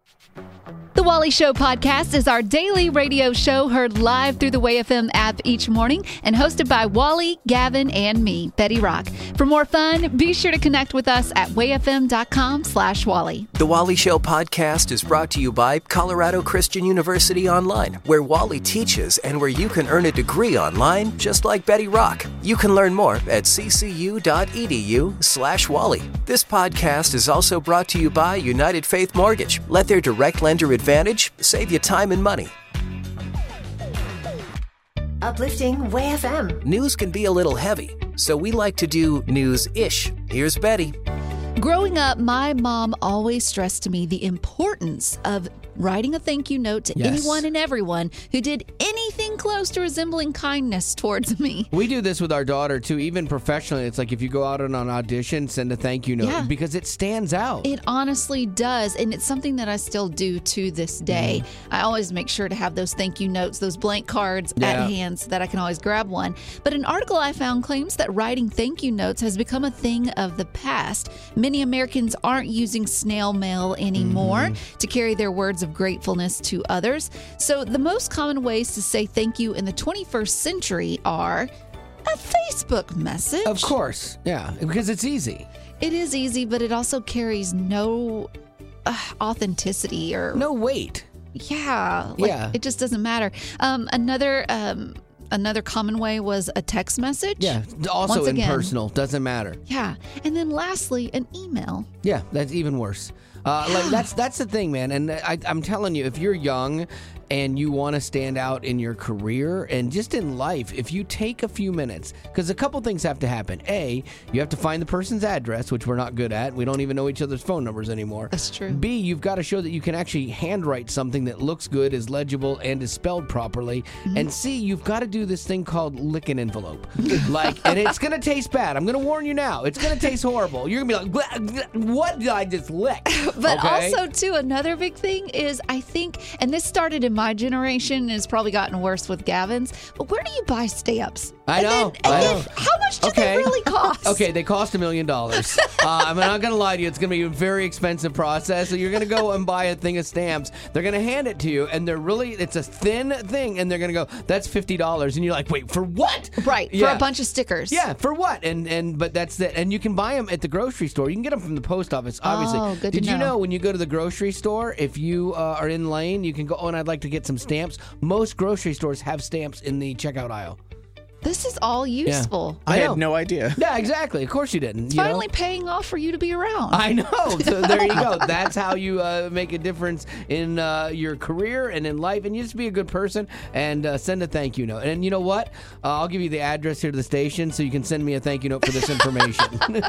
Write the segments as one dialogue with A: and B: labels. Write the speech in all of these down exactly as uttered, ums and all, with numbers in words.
A: The Wally Show podcast is our daily radio show heard live through the Way F M app each morning and hosted by Wally, Gavin, and me, Betty Rock. For more fun, be sure to connect with us at wayfm.com slash Wally.
B: The Wally Show podcast is brought to you by Colorado Christian University Online, where Wally teaches and where you can earn a degree online just like Betty Rock. You can learn more at ccu.edu slash Wally. This podcast is also brought to you by United Faith Mortgage. Let their direct lender advantage save you time and money.
C: Uplifting Way F M.
B: News can be a little heavy, so we like to do news-ish. Here's Betty.
A: Growing up, my mom always stressed to me the importance of writing a thank you note to
D: Yes.
A: anyone and everyone who did anything close to resembling kindness towards me.
D: We do this with our daughter, too, even professionally. It's like if you go out on an audition, send a thank you note
A: Yeah.
D: because it stands out.
A: It honestly does, and it's something that I still do to this day.
D: Mm-hmm.
A: I always make sure to have those thank you notes, those blank cards
D: Yeah.
A: at hand so that I can always grab one. But an article I found claims that writing thank you notes has become a thing of the past. Many Americans aren't using snail mail anymore
D: Mm-hmm.
A: to carry their words of gratefulness to others. So the most common ways to say thank you in the twenty-first century are a Facebook message.
D: Of course, yeah, because it's easy.
A: It is easy, but it also carries no uh, authenticity or
D: No weight.
A: yeah, like,
D: Yeah.
A: It just doesn't matter. Um, another um, another common way was a text message.
D: Yeah, also
A: Once again.
D: impersonal. Doesn't matter.
A: Yeah, and then lastly, an email.
D: Yeah, that's even worse. Uh, like that's that's the thing, man. And I, I'm telling you, if you're young and you want to stand out in your career and just in life, if you take a few minutes, because a couple things have to happen. A, you have to find the person's address, which we're not good at. We don't even know each other's phone numbers anymore.
A: That's true.
D: B, you've got to show that you can actually handwrite something that looks good, is legible, and is spelled properly.
A: Mm-hmm.
D: And C, you've got to do this thing called lick an envelope. like, and it's going to taste bad. I'm going to warn you now. It's going to taste horrible. You're going to be like, "Blah, blah, what did I just lick?
A: But
D: Okay?
A: also, too, another big thing is I think, and this started in my generation and it's probably gotten worse with Gavin's, but where do you buy stamps?
D: I
A: And
D: know,
A: then- and
D: I
A: then
D: know.
A: how much do
D: Okay.
A: they really cost?
D: Okay, they cost a million dollars. Uh, I'm not going to lie to you. It's going to be a very expensive process. So you're going to go and buy a thing of stamps. They're going to hand it to you, and they're really, it's a thin thing, and they're going to go, that's fifty dollars. And you're like, wait, for what?
A: Right,
D: Yeah.
A: for a bunch of stickers.
D: Yeah, for what? And and but that's it. And you can buy them at the grocery store. You can get them from the post office, obviously.
A: Oh, good to
D: Did you
A: know.
D: know when you go to the grocery store, if you uh, are in lane, you can go, oh, and I'd like to get some stamps. Most grocery stores have stamps in the checkout aisle.
A: This is all useful.
E: I,
D: I know.
E: had no idea.
D: Yeah, exactly. Of course you didn't.
A: It's
D: you know?
A: finally paying off for you to be around.
D: I know. So there you go. That's how you uh, make a difference in uh, your career and in life. And you just be a good person and uh, send a thank you note. And you know what? Uh, I'll give you the address here to the station so you can send me a thank you note for this information.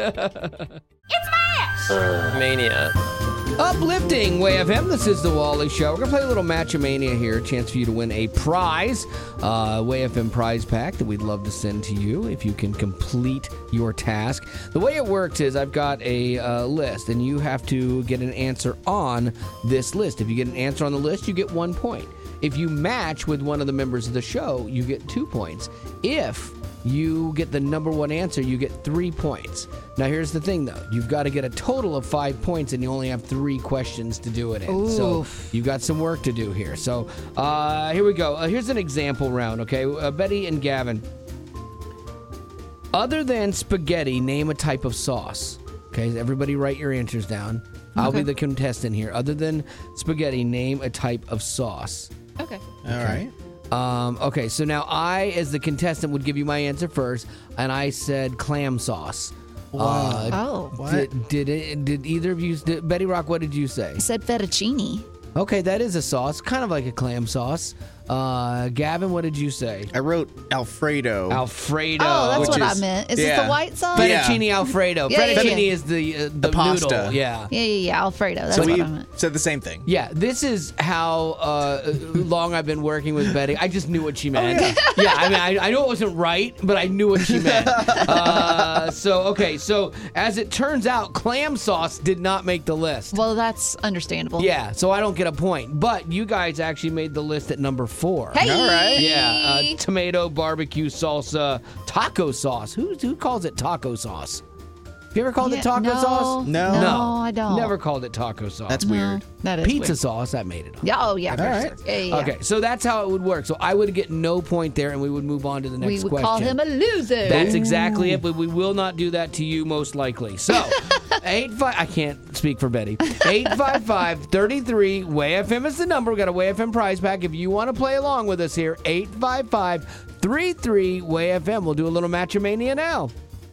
F: Mania.
D: Uplifting Way F M. This is the Wally Show. We're going to play a little Match-A-Mania here. A chance for you to win a prize. Uh, Way F M prize pack that we'd love to send to you if you can complete your task. The way it works is I've got a uh, list, and you have to get an answer on this list. If you get an answer on the list, you get one point. If you match with one of the members of the show, you get two points. If you get the number one answer, you get three points. Now, here's the thing, though. You've got to get a total of five points, and you only have three questions to do it in.
A: Oof.
D: So you've got some work to do here. So uh, here we go. Uh, here's an example round, okay? Uh, Betty and Gavin. Other than spaghetti, name a type of sauce. Okay, everybody write your answers down. I'll be the contestant here. Other than spaghetti, name a type of sauce.
A: Okay.
E: All right.
D: Um, okay, so now I, as the contestant, would give you my answer first, and I said clam sauce. Uh,
A: Oh.
E: What?
D: Did, did it? Did either of you? Did, Betty Rock, what did you say?
A: I said fettuccine.
D: Okay, that is a sauce, kind of like a clam sauce. Uh, Gavin, what did you say?
E: I wrote Alfredo.
D: Alfredo.
A: Oh, that's
E: which
A: what I
E: is-
A: meant. Is it
E: yeah.
A: the white sauce?
E: Yeah.
D: Fettuccine Alfredo.
A: Yeah, yeah,
D: Fettuccine
A: yeah.
D: is the uh, the,
E: The pasta.
D: noodle. Yeah.
A: Yeah, yeah, yeah. Alfredo. That's
E: so
A: what
E: we
A: I meant.
E: said the same thing.
D: Yeah, this is how uh, long I've been working with Betty. I just knew what she meant.
E: yeah.
D: yeah, I mean, I, I know it wasn't right, but I knew what she meant. Uh, so, okay, so as it turns out, clam sauce did not make the list.
A: Well, that's understandable.
D: Yeah, so I don't get a point. But you guys actually made the list at number four.
A: Hey!
E: All right.
D: Yeah, uh, tomato, barbecue, salsa, taco sauce. Who, who calls it taco sauce? Have you ever called
A: Yeah,
D: it taco
A: no,
D: sauce?
E: No.
A: No,
D: No.
A: I don't.
D: Never called it taco sauce.
E: That's
A: No,
E: weird.
A: That is
D: Pizza
A: weird.
D: sauce, that made it.
A: Yeah, oh, yeah. for
E: All right.
A: sure. Yeah, yeah, yeah.
D: Okay, so that's how it would work. So I would get no point there, and we would move on to the next
A: We would
D: question.
A: call him a loser.
D: That's exactly it, but we will not do that to you most likely. So, eight five. I can't speak for Betty. eight five five, three three, W A F M is the number. We got a W A F M prize pack. If you want to play along with us here, eight five five, three three, W A F M. We'll do a little Match-O-Mania now.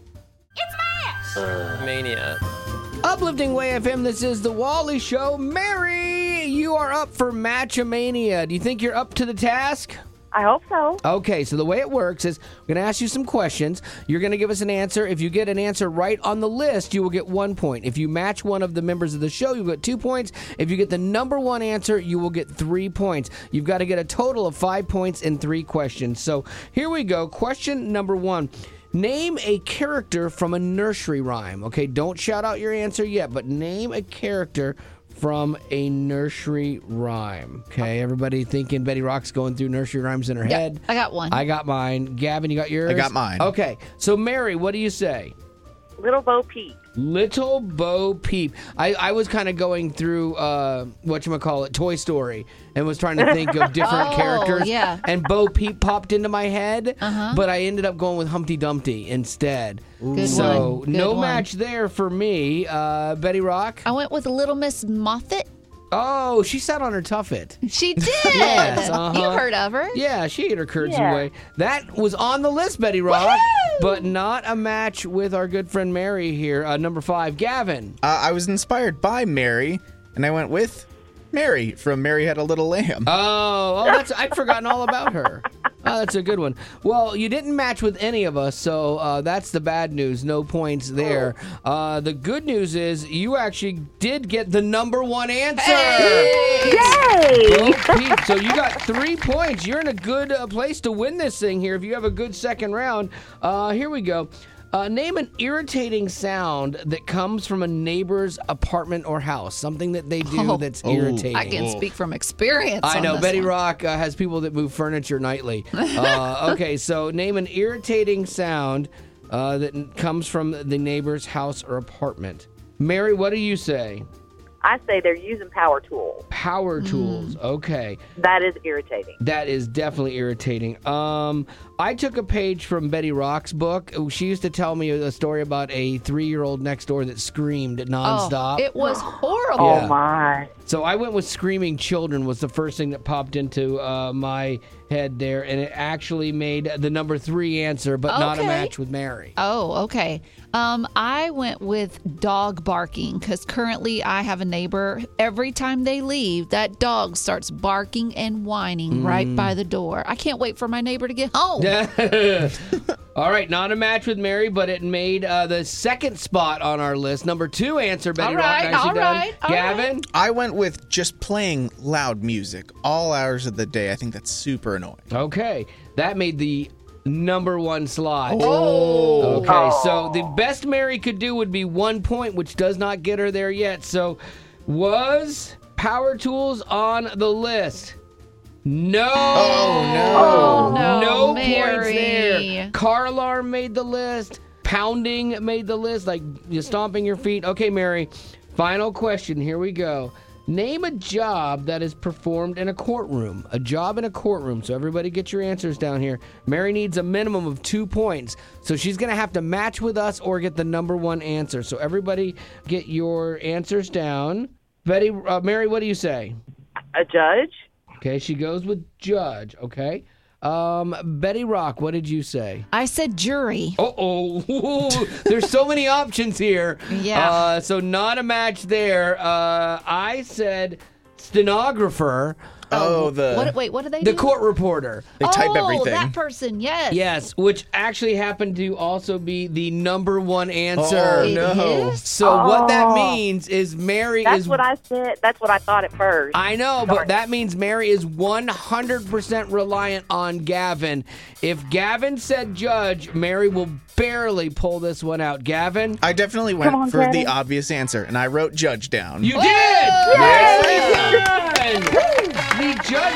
F: Mania.
D: Uplifting W A F M, this is the Wally Show. Mary, you are up for Match-O-Mania. Do you think you're up to the task?
G: I hope so.
D: Okay, so the way it works is we're going to ask you some questions. You're going to give us an answer. If you get an answer right on the list, you will get one point. If you match one of the members of the show, you'll get two points. If you get the number one answer, you will get three points. You've got to get a total of five points in three questions. So here we go. Question number one. Name a character from a nursery rhyme. Okay, don't shout out your answer yet, but name a character from a nursery rhyme. Okay, everybody thinking Betty Rock's going through nursery rhymes in her
A: Yeah,
D: head.
A: I got one.
D: I got mine. Gavin, you got yours?
E: I got mine.
D: Okay, so Mary, what do you say?
G: Little Bo Peep.
D: Little Bo Peep. I, I was kind of going through, uh, whatchamacallit, Toy Story, and was trying to think of different
A: Oh,
D: characters.
A: yeah.
D: And Bo Peep popped into my head,
A: Uh-huh.
D: but I ended up going with Humpty Dumpty instead.
A: Good
D: so,
A: one. Good
D: no
A: one.
D: match there for me. Uh, Betty Rock?
A: I went with Little Miss Moffat.
D: Oh, she sat on her tuffet.
A: She did.
D: Yes, uh-huh.
A: You heard of her.
D: Yeah, she ate her curds
G: Yeah.
D: away. That was on the list, Betty Rock, but not a match with our good friend Mary here. Uh, number five, Gavin.
E: Uh, I was inspired by Mary, and I went with Mary from Mary Had a Little Lamb.
D: Oh, oh, that's I'd forgotten all about her. Oh, that's a good one. Well, you didn't match with any of us, so uh, that's the bad news. No points there. Uh, the good news is you actually did get the number one answer.
G: Yay!
D: Bo Peep. So you got three points. You're in a good uh, place to win this thing here if you have a good second round. Uh, here we go. Uh, name an irritating sound that comes from a neighbor's apartment or house. Something that they do
A: Oh.
D: that's
E: Oh.
D: irritating.
A: I can speak from experience.
D: I
A: on
D: know.
A: this
D: Betty
A: one.
D: Rock uh, has people that move furniture nightly. Uh, okay, so name an irritating sound uh, that n- comes from the neighbor's house or apartment. Mary, what do you say?
G: I say they're using power tools.
D: Power tools. Okay.
G: That is irritating.
D: That is definitely irritating. Um, I took a page from Betty Rock's book. She used to tell me a story about a three-year-old next door that screamed nonstop.
A: Oh, it was horrible.
D: Yeah.
G: Oh my.
D: So I went with screaming children was the first thing that popped into uh, my head there, and it actually made the number three answer, but not a
A: Okay.
D: match with Mary.
A: Oh, okay. Um, I went with dog barking because currently I have a neighbor. Every time they leave, that dog starts barking and whining right by the door. I can't wait for my neighbor to get home.
D: All right, not a match with Mary, but it made uh, the second spot on our list. Number two answer, Betty
A: All
D: Rock.
A: right,
D: Nicely
A: all
D: done.
A: right, all
D: Gavin?
E: I went with just playing loud music all hours of the day. I think that's super annoying.
D: Okay, that made the number one slot.
E: Oh.
D: Okay, so the best Mary could do would be one point, which does not get her there yet. So, was Power Tools on the list? No.
E: Oh, no.
A: Oh, no,
D: No
A: Mary.
D: points there. Car alarm made the list. Pounding made the list, like you stomping your feet. Okay, Mary. Final question. Here we go. Name a job that is performed in a courtroom. A job in a courtroom. So everybody get your answers down here. Mary needs a minimum of two points. So she's going to have to match with us or get the number one answer. So everybody get your answers down. Betty, uh, Mary, what do you say?
G: A judge?
D: Okay, she goes with judge. Okay. Um, Betty Rock, what did you say?
A: I said jury.
D: Uh-oh. There's so many options here.
A: Yeah.
D: Uh, so not a match there. Uh, I said stenographer.
E: Oh, the
A: What? Wait, what do they
D: The
A: do?
D: court reporter.
E: they type
A: oh,
E: everything.
A: that person. Yes.
D: Yes, which actually happened to also be the number one answer.
E: Oh,
A: It
E: no.
A: is?
D: So what that
G: Oh.
D: means is Mary
G: That's
D: is
G: what I said. That's what I thought at first.
D: I know,
G: Sorry.
D: but that means Mary is one hundred percent reliant on Gavin. If Gavin said judge, Mary will barely pull this one out. Gavin?
E: I definitely went
G: on,
E: for the
G: Gavin.
E: obvious answer, and I wrote judge down.
D: You did! Nicely done! The judge, uh,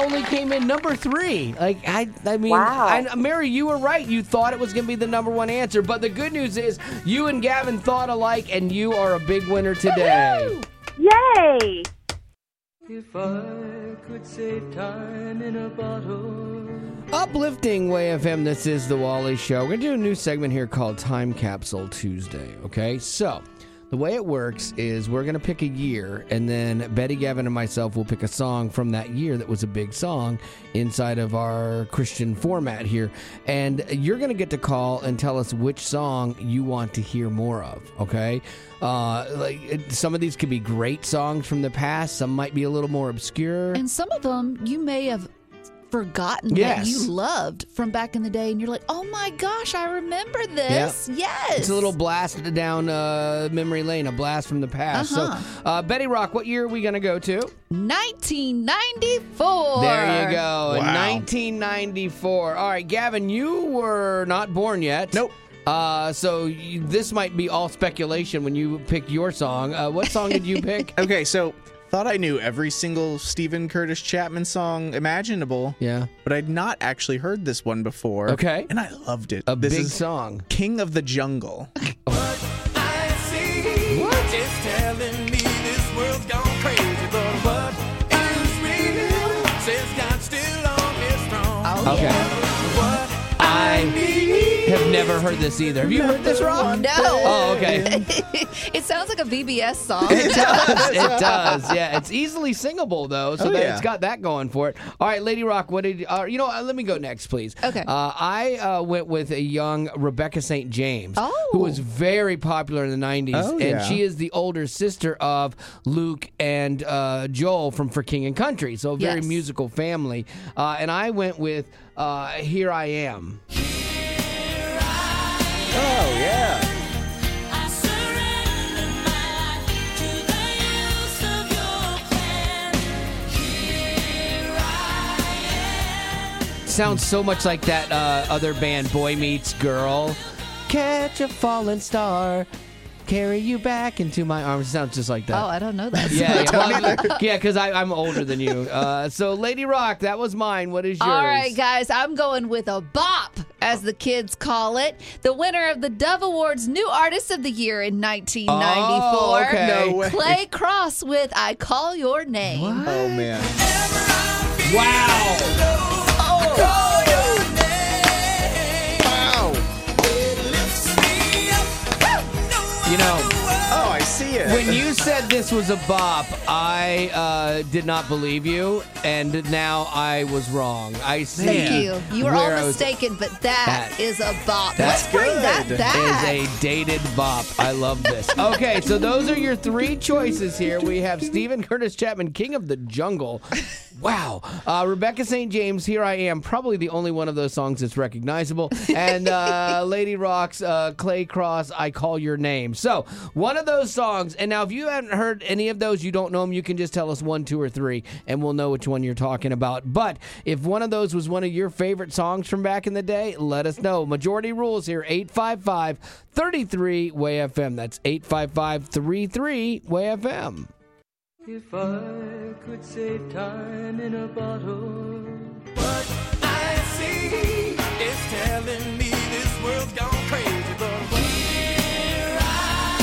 D: only came in number three. Like, I I mean,
G: Wow.
D: I, Mary, you were right. You thought it was going to be the number one answer. But the good news is you and Gavin thought alike, and you are a big winner today.
G: Yay!
F: If I could save time in a bottle.
D: Uplifting Way F M, this is The Wally Show. We're going to do a new segment here called Time Capsule Tuesday, okay? So, the way it works is we're going to pick a year, and then Betty, Gavin, and myself will pick a song from that year that was a big song inside of our Christian format here. And you're going to get to call and tell us which song you want to hear more of, okay? Uh, like it, some of these could be great songs from the past. Some might be a little more obscure.
A: And some of them you may have forgotten
D: Yes.
A: that you loved from back in the day, and you're like, oh my gosh, I remember this. Yes.
D: It's a little blast down uh, memory lane, a blast from the past.
A: Uh-huh.
D: So, uh, Betty Rock, what year are we going to go to?
A: nineteen ninety-four.
D: There you go.
E: Wow.
D: nineteen ninety-four. All right, Gavin, you were not born yet.
E: Nope.
D: Uh, so you, this might be all speculation when you pick your song. Uh, what song did you pick?
E: Okay, so thought I knew every single Stephen Curtis Chapman song imaginable.
D: Yeah.
E: But I'd not actually heard this one before.
D: Okay.
E: And I loved it.
D: A
E: this
D: big
E: is
D: song.
E: King of the Jungle.
D: What?
F: Just telling me this world's gone crazy, but what is real says God still on his throne.
D: Okay.
F: What
D: I have never heard this either. Have you heard this, Rob?
A: No.
D: Oh, okay.
A: It sounds like a V B S song.
D: It does. It does. Yeah, it's easily singable though, so
E: Oh,
D: that
E: yeah.
D: it's got that going for it. All right, Lady Rock, what did uh, you know? Uh, let me go next, please.
A: Okay.
D: Uh, I uh, went with a young Rebecca Saint James,
A: Oh.
D: who was very popular in the nineties,
E: Oh,
D: and
E: yeah.
D: she is the older sister of Luke and uh, Joel from For King and Country, so a very
A: Yes.
D: musical family. Uh, and I went with uh, Here I Am.
E: Oh, yeah.
D: Sounds so much like that uh, other band, Boy Meets Girl. Catch a falling star, carry you back into my arms. It sounds just like that.
A: Oh, I don't know that.
D: yeah, yeah, well, yeah, because I'm older than you. Uh, so, Lady Rock, that was mine. What is yours?
A: All right, guys, I'm going with a bop, as the kids call it. The winner of the Dove Awards New Artist of the Year in nineteen ninety-four.
D: Oh, okay.
E: No way.
A: Clay Cross with I Call Your Name.
E: Oh, man.
D: Wow.
E: Wow.
D: You know,
E: Oh, I see it.
D: when you said this was a bop, I uh, did not believe you, and now I was wrong. I see.
A: Thank you. You were all
D: where I was-
A: mistaken, but that,
D: That-
A: is a bop.
D: That's
A: Let's bring that
E: good.
A: back.
D: Is a dated bop. I love this. Okay, so those are your three choices here. We have Stephen Curtis Chapman, King of the Jungle. Wow. Uh, Rebecca Saint James, Here I Am, probably the only one of those songs that's recognizable. And uh, Lady Rock's uh, Clay Cross, I Call Your Name. So, one of those songs, and now if you haven't heard any of those, you don't know them, you can just tell us one, two, or three, and we'll know which one you're talking about. But if one of those was one of your favorite songs from back in the day, let us know. Majority rules here, eight five five, three three, W A Y F M. That's eight five five, three three, W A Y F M.
F: If I could save time in a bottle. What I see is telling me this world's gone crazy, but what here I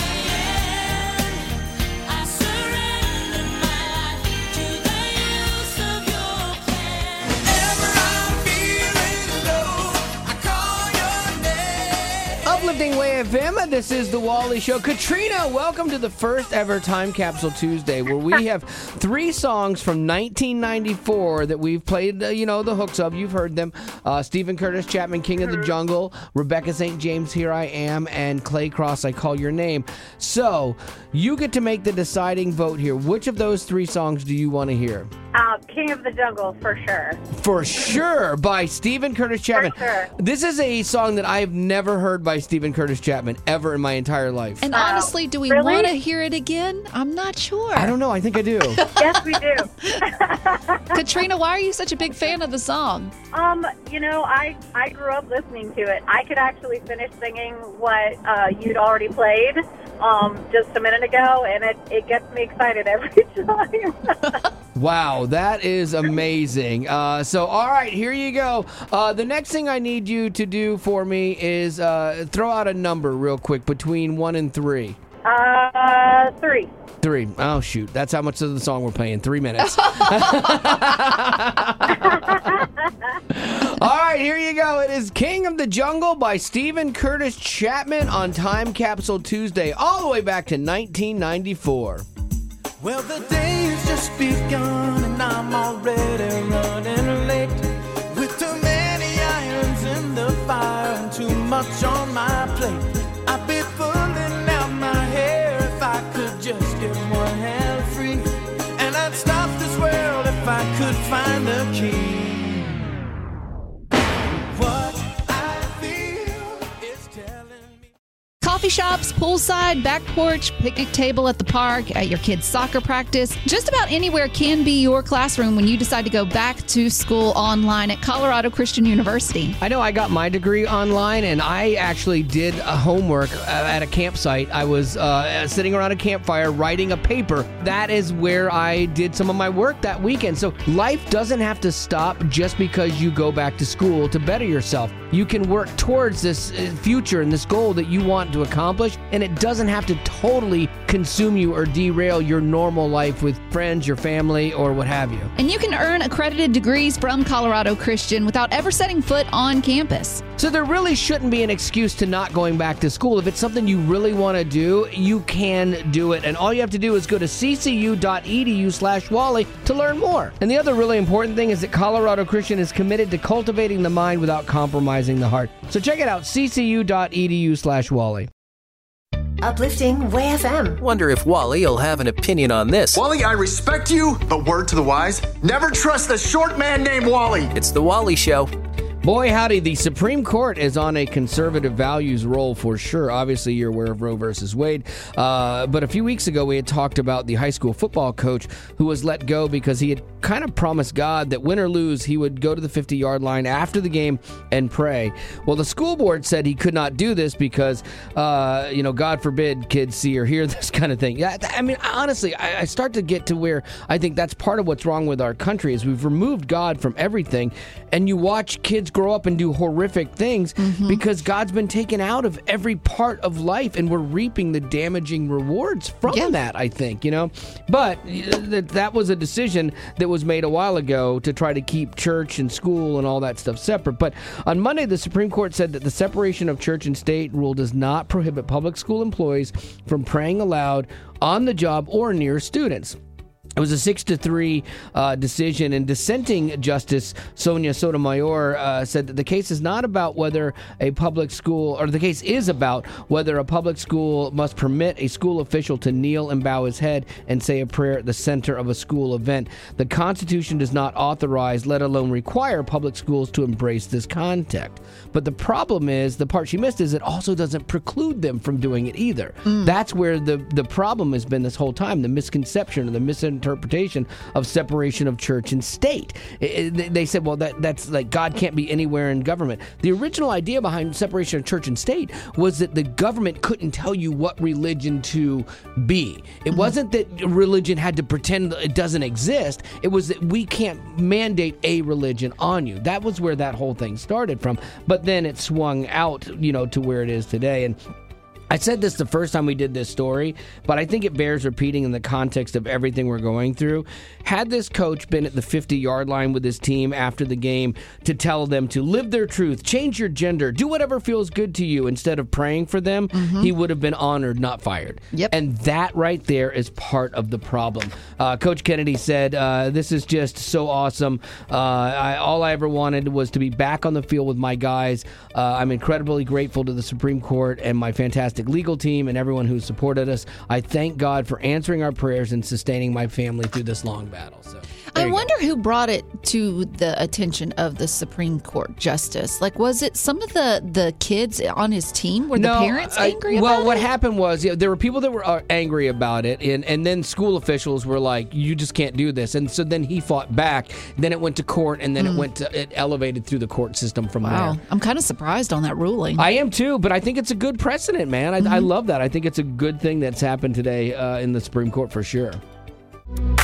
F: am, I surrender my life to the use of your plan. Whenever I'm feeling low, I call your name.
D: Uplifting Way F M, this is The Wally Show. Katrina, welcome to the first ever Time Capsule Tuesday, where we have three songs from nineteen ninety-four that we've played, uh, you know, the hooks of. You've heard them. Uh, Stephen Curtis Chapman, King of the Jungle, Rebecca Saint James, Here I Am, and Clay Cross, I Call Your Name. So, you get to make the deciding vote here. Which of those three songs do you want to hear?
G: Uh, King of the Jungle, for sure.
D: For Sure by Stephen Curtis Chapman.
G: sure.
D: This is a song that I have never heard by Stephen Curtis Chapman ever in my entire life.
A: And honestly, do we
G: really?
A: want to hear it again? I'm not sure.
D: I don't know. I think I do.
G: Yes, we do.
A: Katrina, why are you such a big fan of the song?
G: Um, you know, I, I grew up listening to it. I could actually finish singing what uh, you'd already played um, just a minute ago, and it, it gets me excited every time.
D: Wow, that is amazing. Uh, so, all right, here you go. Uh, the next thing I need you to do for me is uh, throw out a number real quick between one and three.
G: Uh, three.
D: Three. Oh, shoot. That's how much of the song we're playing. Three minutes. All right, here you go. It is King of the Jungle by Stephen Curtis Chapman on Time Capsule Tuesday, all the way back to nineteen ninety-four.
F: Well, the day's just begun and I'm already running late. With too many irons in the fire and too much on my plate. I'd be pulling out my hair if I could just get one hand free. And I'd stop this world if I could find the key. What I feel is telling me.
A: Coffee shops, poolside, back porch, picnic table at the park, at your kid's soccer practice. Just about anywhere can be your classroom when you decide to go back to school online at Colorado Christian University.
D: I know I got my degree online, and I actually did a homework uh, at a campsite. I was uh, sitting around a campfire writing a paper. That is where I did some of my work that weekend. So life doesn't have to stop just because you go back to school to better yourself. You can work towards this future and this goal that you want to accomplish, and it doesn't have to totally consume you or derail your normal life with friends, your family, or what have you.
A: And you can earn accredited degrees from Colorado Christian without ever setting foot on campus.
D: So there really shouldn't be an excuse to not going back to school. If it's something you really want to do, you can do it. And all you have to do is go to ccu.edu slash Wally to learn more. And the other really important thing is that Colorado Christian is committed to cultivating the mind without compromising the heart. So check it out, ccu.edu slash Wally.
C: Uplifting Way F M.
B: Wonder if Wally will have an opinion on this.
H: Wally, I respect you, but word to the wise, never trust a short man named Wally.
B: It's the Wally Show.
D: Boy, howdy, the Supreme Court is on a conservative values roll for sure. Obviously, you're aware of Roe versus Wade. Uh, but a few weeks ago, we had talked about the high school football coach who was let go because he had kind of promised God that win or lose, he would go to the fifty-yard line after the game and pray. Well, the school board said he could not do this because, uh, you know, God forbid kids see or hear this kind of thing. Yeah, I mean, honestly, I, I start to get to where I think that's part of what's wrong with our country is we've removed God from everything, and you watch kids grow up and do horrific things mm-hmm. because God's been taken out of every part of life, and we're reaping the damaging rewards from yeah. that, I think, you know. But th- that was a decision that was made a while ago to try to keep church and school and all that stuff separate. But on Monday, the Supreme Court said that the separation of church and state rule does not prohibit public school employees from praying aloud on the job or near students. It was a six to three uh, decision, and dissenting Justice Sonia Sotomayor uh, said that the case is not about whether a public school, or the case is about whether a public school must permit a school official to kneel and bow his head and say a prayer at the center of a school event. The Constitution does not authorize, let alone require, public schools to embrace this context. But the problem is, the part she missed is it also doesn't preclude them from doing it either. Mm. That's where the, the problem has been this whole time, the misconception or the misinterpretation interpretation of separation of church and state. It, it, they said, well, that that's like God can't be anywhere in government. The original idea behind separation of church and state was that the government couldn't tell you what religion to be. It mm-hmm. wasn't that religion had to pretend it doesn't exist. It was that we can't mandate a religion on you. That was where that whole thing started from. But then it swung out, you know, to where it is today. And I said this the first time we did this story, but I think it bears repeating in the context of everything we're going through. Had this coach been at the fifty-yard line with his team after the game to tell them to live their truth, change your gender, do whatever feels good to you instead of praying for them, mm-hmm. he would have been honored, not fired.
A: Yep.
D: And that right there is part of the problem. Uh, Coach Kennedy said, uh, this is just so awesome. Uh, I, all I ever wanted was to be back on the field with my guys. Uh, I'm incredibly grateful to the Supreme Court and my fantastic legal team and everyone who supported us. I thank God for answering our prayers and sustaining my family through this long battle. So
A: I wonder go. who brought it to the attention of the Supreme Court justice. Like, was it some of the, the kids on his team? Were
D: no,
A: the parents angry
D: I,
A: about
D: well,
A: it?
D: Well, what happened was, you know, there were people that were uh, angry about it, and, and then school officials were like, you just can't do this. And so then he fought back. Then it went to court, and then mm. it went to, it elevated through the court system from
A: wow.
D: there.
A: I'm kind of surprised on that ruling.
D: I am too, but I think it's a good precedent, man. I, mm-hmm. I love that. I think it's a good thing that's happened today uh, in the Supreme Court for sure.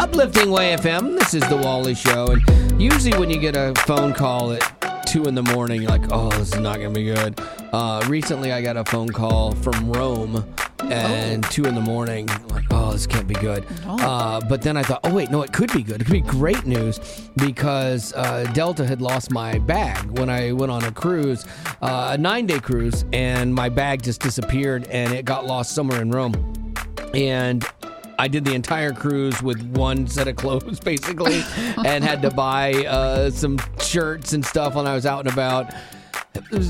D: Uplifting Way F M. This is the Wally Show. And usually when you get a phone call at two in the morning, you're like, oh, this is not going to be good. Uh, recently, I got a phone call from Rome and oh. two in the morning. I'm like, oh, this can't be good. Oh. Uh, but then I thought, oh, wait, no, it could be good. It could be great news because uh, Delta had lost my bag when I went on a cruise, uh, a nine-day cruise, and my bag just disappeared and it got lost somewhere in Rome. And I did the entire cruise with one set of clothes, basically, and had to buy uh, some shirts and stuff when I was out and about. It was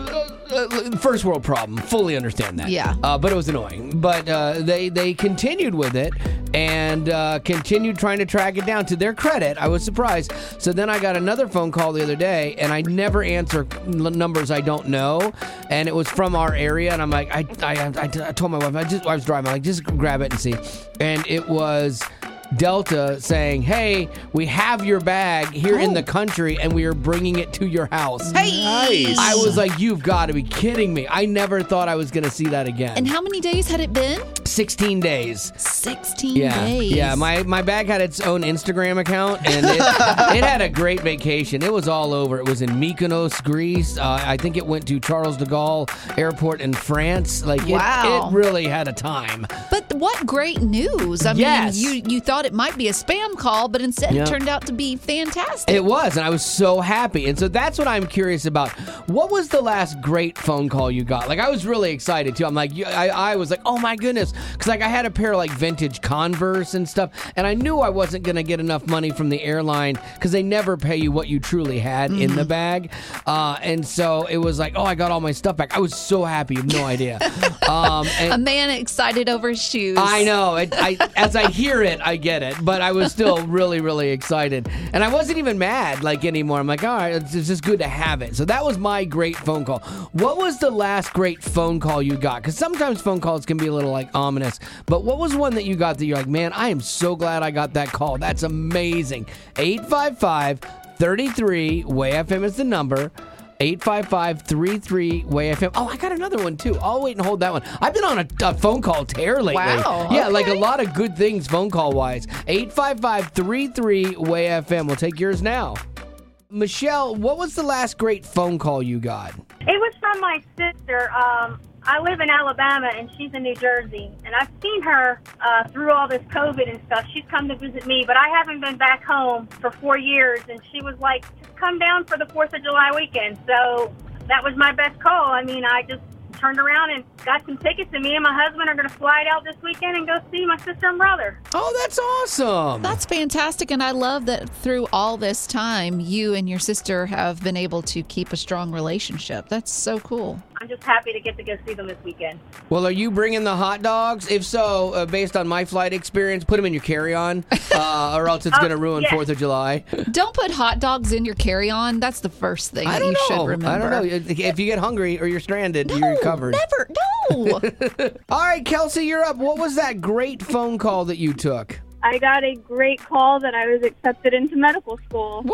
D: uh, first world problem. Fully understand that.
A: Yeah.
D: Uh, but it was annoying. But uh, they they continued with it and uh, continued trying to track it down. To their credit, I was surprised. So then I got another phone call the other day, and I never answer numbers I don't know. And it was from our area, and I'm like, I I, I, I told my wife, I just I was driving, I'm like, just grab it and see. And it was Delta saying, hey, we have your bag here oh. in the country and we are bringing it to your house.
A: Hey!
E: Nice.
D: I was like, you've got to be kidding me. I never thought I was going to see that again.
A: And how many days had it been?
D: sixteen days.
A: sixteen
D: yeah.
A: days.
D: Yeah, my, my bag had its own Instagram account and it, it had a great vacation. It was all over. It was in Mykonos, Greece. Uh, I think it went to Charles de Gaulle Airport in France. Like, it,
A: wow.
D: it really had a time.
A: But what great news. I
D: yes.
A: mean, you, you thought it might be a spam call, but instead yep. it turned out to be fantastic.
D: It was, and I was so happy. And so that's what I'm curious about. What was the last great phone call you got? Like, I was really excited, too. I'm like, I, I was like, oh, my goodness. Because, like, I had a pair of, like, vintage Converse and stuff, and I knew I wasn't going to get enough money from the airline because they never pay you what you truly had mm-hmm. in the bag. Uh, and so it was like, oh, I got all my stuff back. I was so happy. You have no idea. um, and
A: a man excited over his shoes.
D: I know. It, I, as I hear it, I get it. But I was still really, really excited. And I wasn't even mad, like, anymore. I'm like, all right, it's just good to have it. So that was my great phone call. What was the last great phone call you got? Because sometimes phone calls can be a little, like, ominous. But what was one that you got that you're like, man, I am so glad I got that call. That's amazing. eight five five, three three, W A F M is the number. eight five five, three three, W A F M. Oh, I got another one, too. I'll wait and hold that one. I've been on a, a phone call tear lately.
A: Wow.
D: Yeah,
A: okay.
D: like a lot of good things phone call-wise. eight five five, three three, W A F M. We'll take yours now. Michelle, what was the last great phone call you got?
G: It was from my sister. Um, I live in Alabama, and she's in New Jersey. And I've seen her uh, through all this COVID and stuff. She's come to visit me, but I haven't been back home for four years. And she was like, just come down for the fourth of July weekend. So that was my best call. I mean, I just turned around and got some tickets, and me and my husband are going to fly out this weekend and go see my sister and brother.
D: Oh, that's awesome.
A: That's fantastic, and I love that through all this time, you and your sister have been able to keep a strong relationship. That's so cool.
G: I'm just happy to get to go see them this weekend.
D: Well, are you bringing the hot dogs? If so, uh, based on my flight experience, put them in your carry-on, uh, or else it's
G: oh,
D: going to ruin
G: yes.
D: fourth of July.
A: Don't put hot dogs in your carry-on. That's the first thing
D: I
A: that
D: don't
A: you
D: know.
A: should remember.
D: I don't know. If you get hungry or you're stranded,
A: no,
D: you're covered.
A: Never. No.
D: All right, Kelsey, you're up. What was that great phone call that you took?
I: I got a great call that I was accepted into medical school.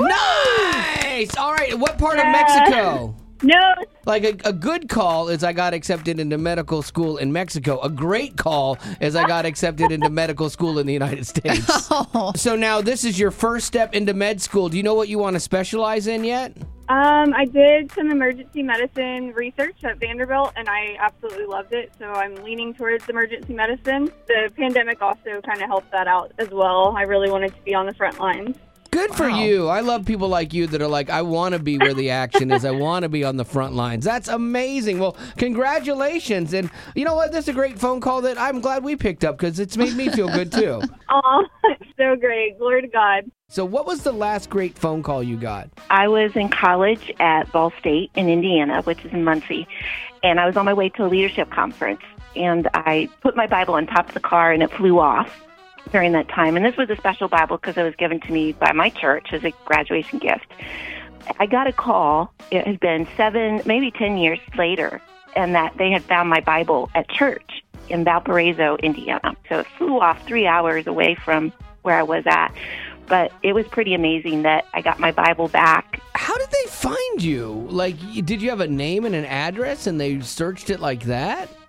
D: Nice! All right, what part
I: yeah.
D: of Mexico?
I: No.
D: Like a, a good call is I got accepted into medical school in Mexico. A great call is I got accepted into medical school in the United States.
A: Oh.
D: So now this is your first step into med school. Do you know what you want to specialize in yet?
I: Um, I did some emergency medicine research at Vanderbilt, and I absolutely loved it. So I'm leaning towards emergency medicine. The pandemic also kind of helped that out as well. I really wanted to be on the front lines.
D: Good for
A: Wow.
D: you. I love people like you that are like, I want to be where the action is. I want to be on the front lines. That's amazing. Well, congratulations. And you know what? This is a great phone call that I'm glad we picked up because it's made me feel good too.
I: Oh, so great. Glory to God.
D: So what was the last great phone call you got?
J: I was in college at Ball State in Indiana, which is in Muncie, and I was on my way to a leadership conference, and I put my Bible on top of the car, and it flew off during that time. And this was a special Bible because it was given to me by my church as a graduation gift. I got a call. It had been seven, maybe ten years later, and that they had found my Bible at church in Valparaiso, Indiana. So it flew off three hours away from where I was at. But it was pretty amazing that I got my Bible back.
D: How did they find you? Like, did you have a name and an address and they searched it like that?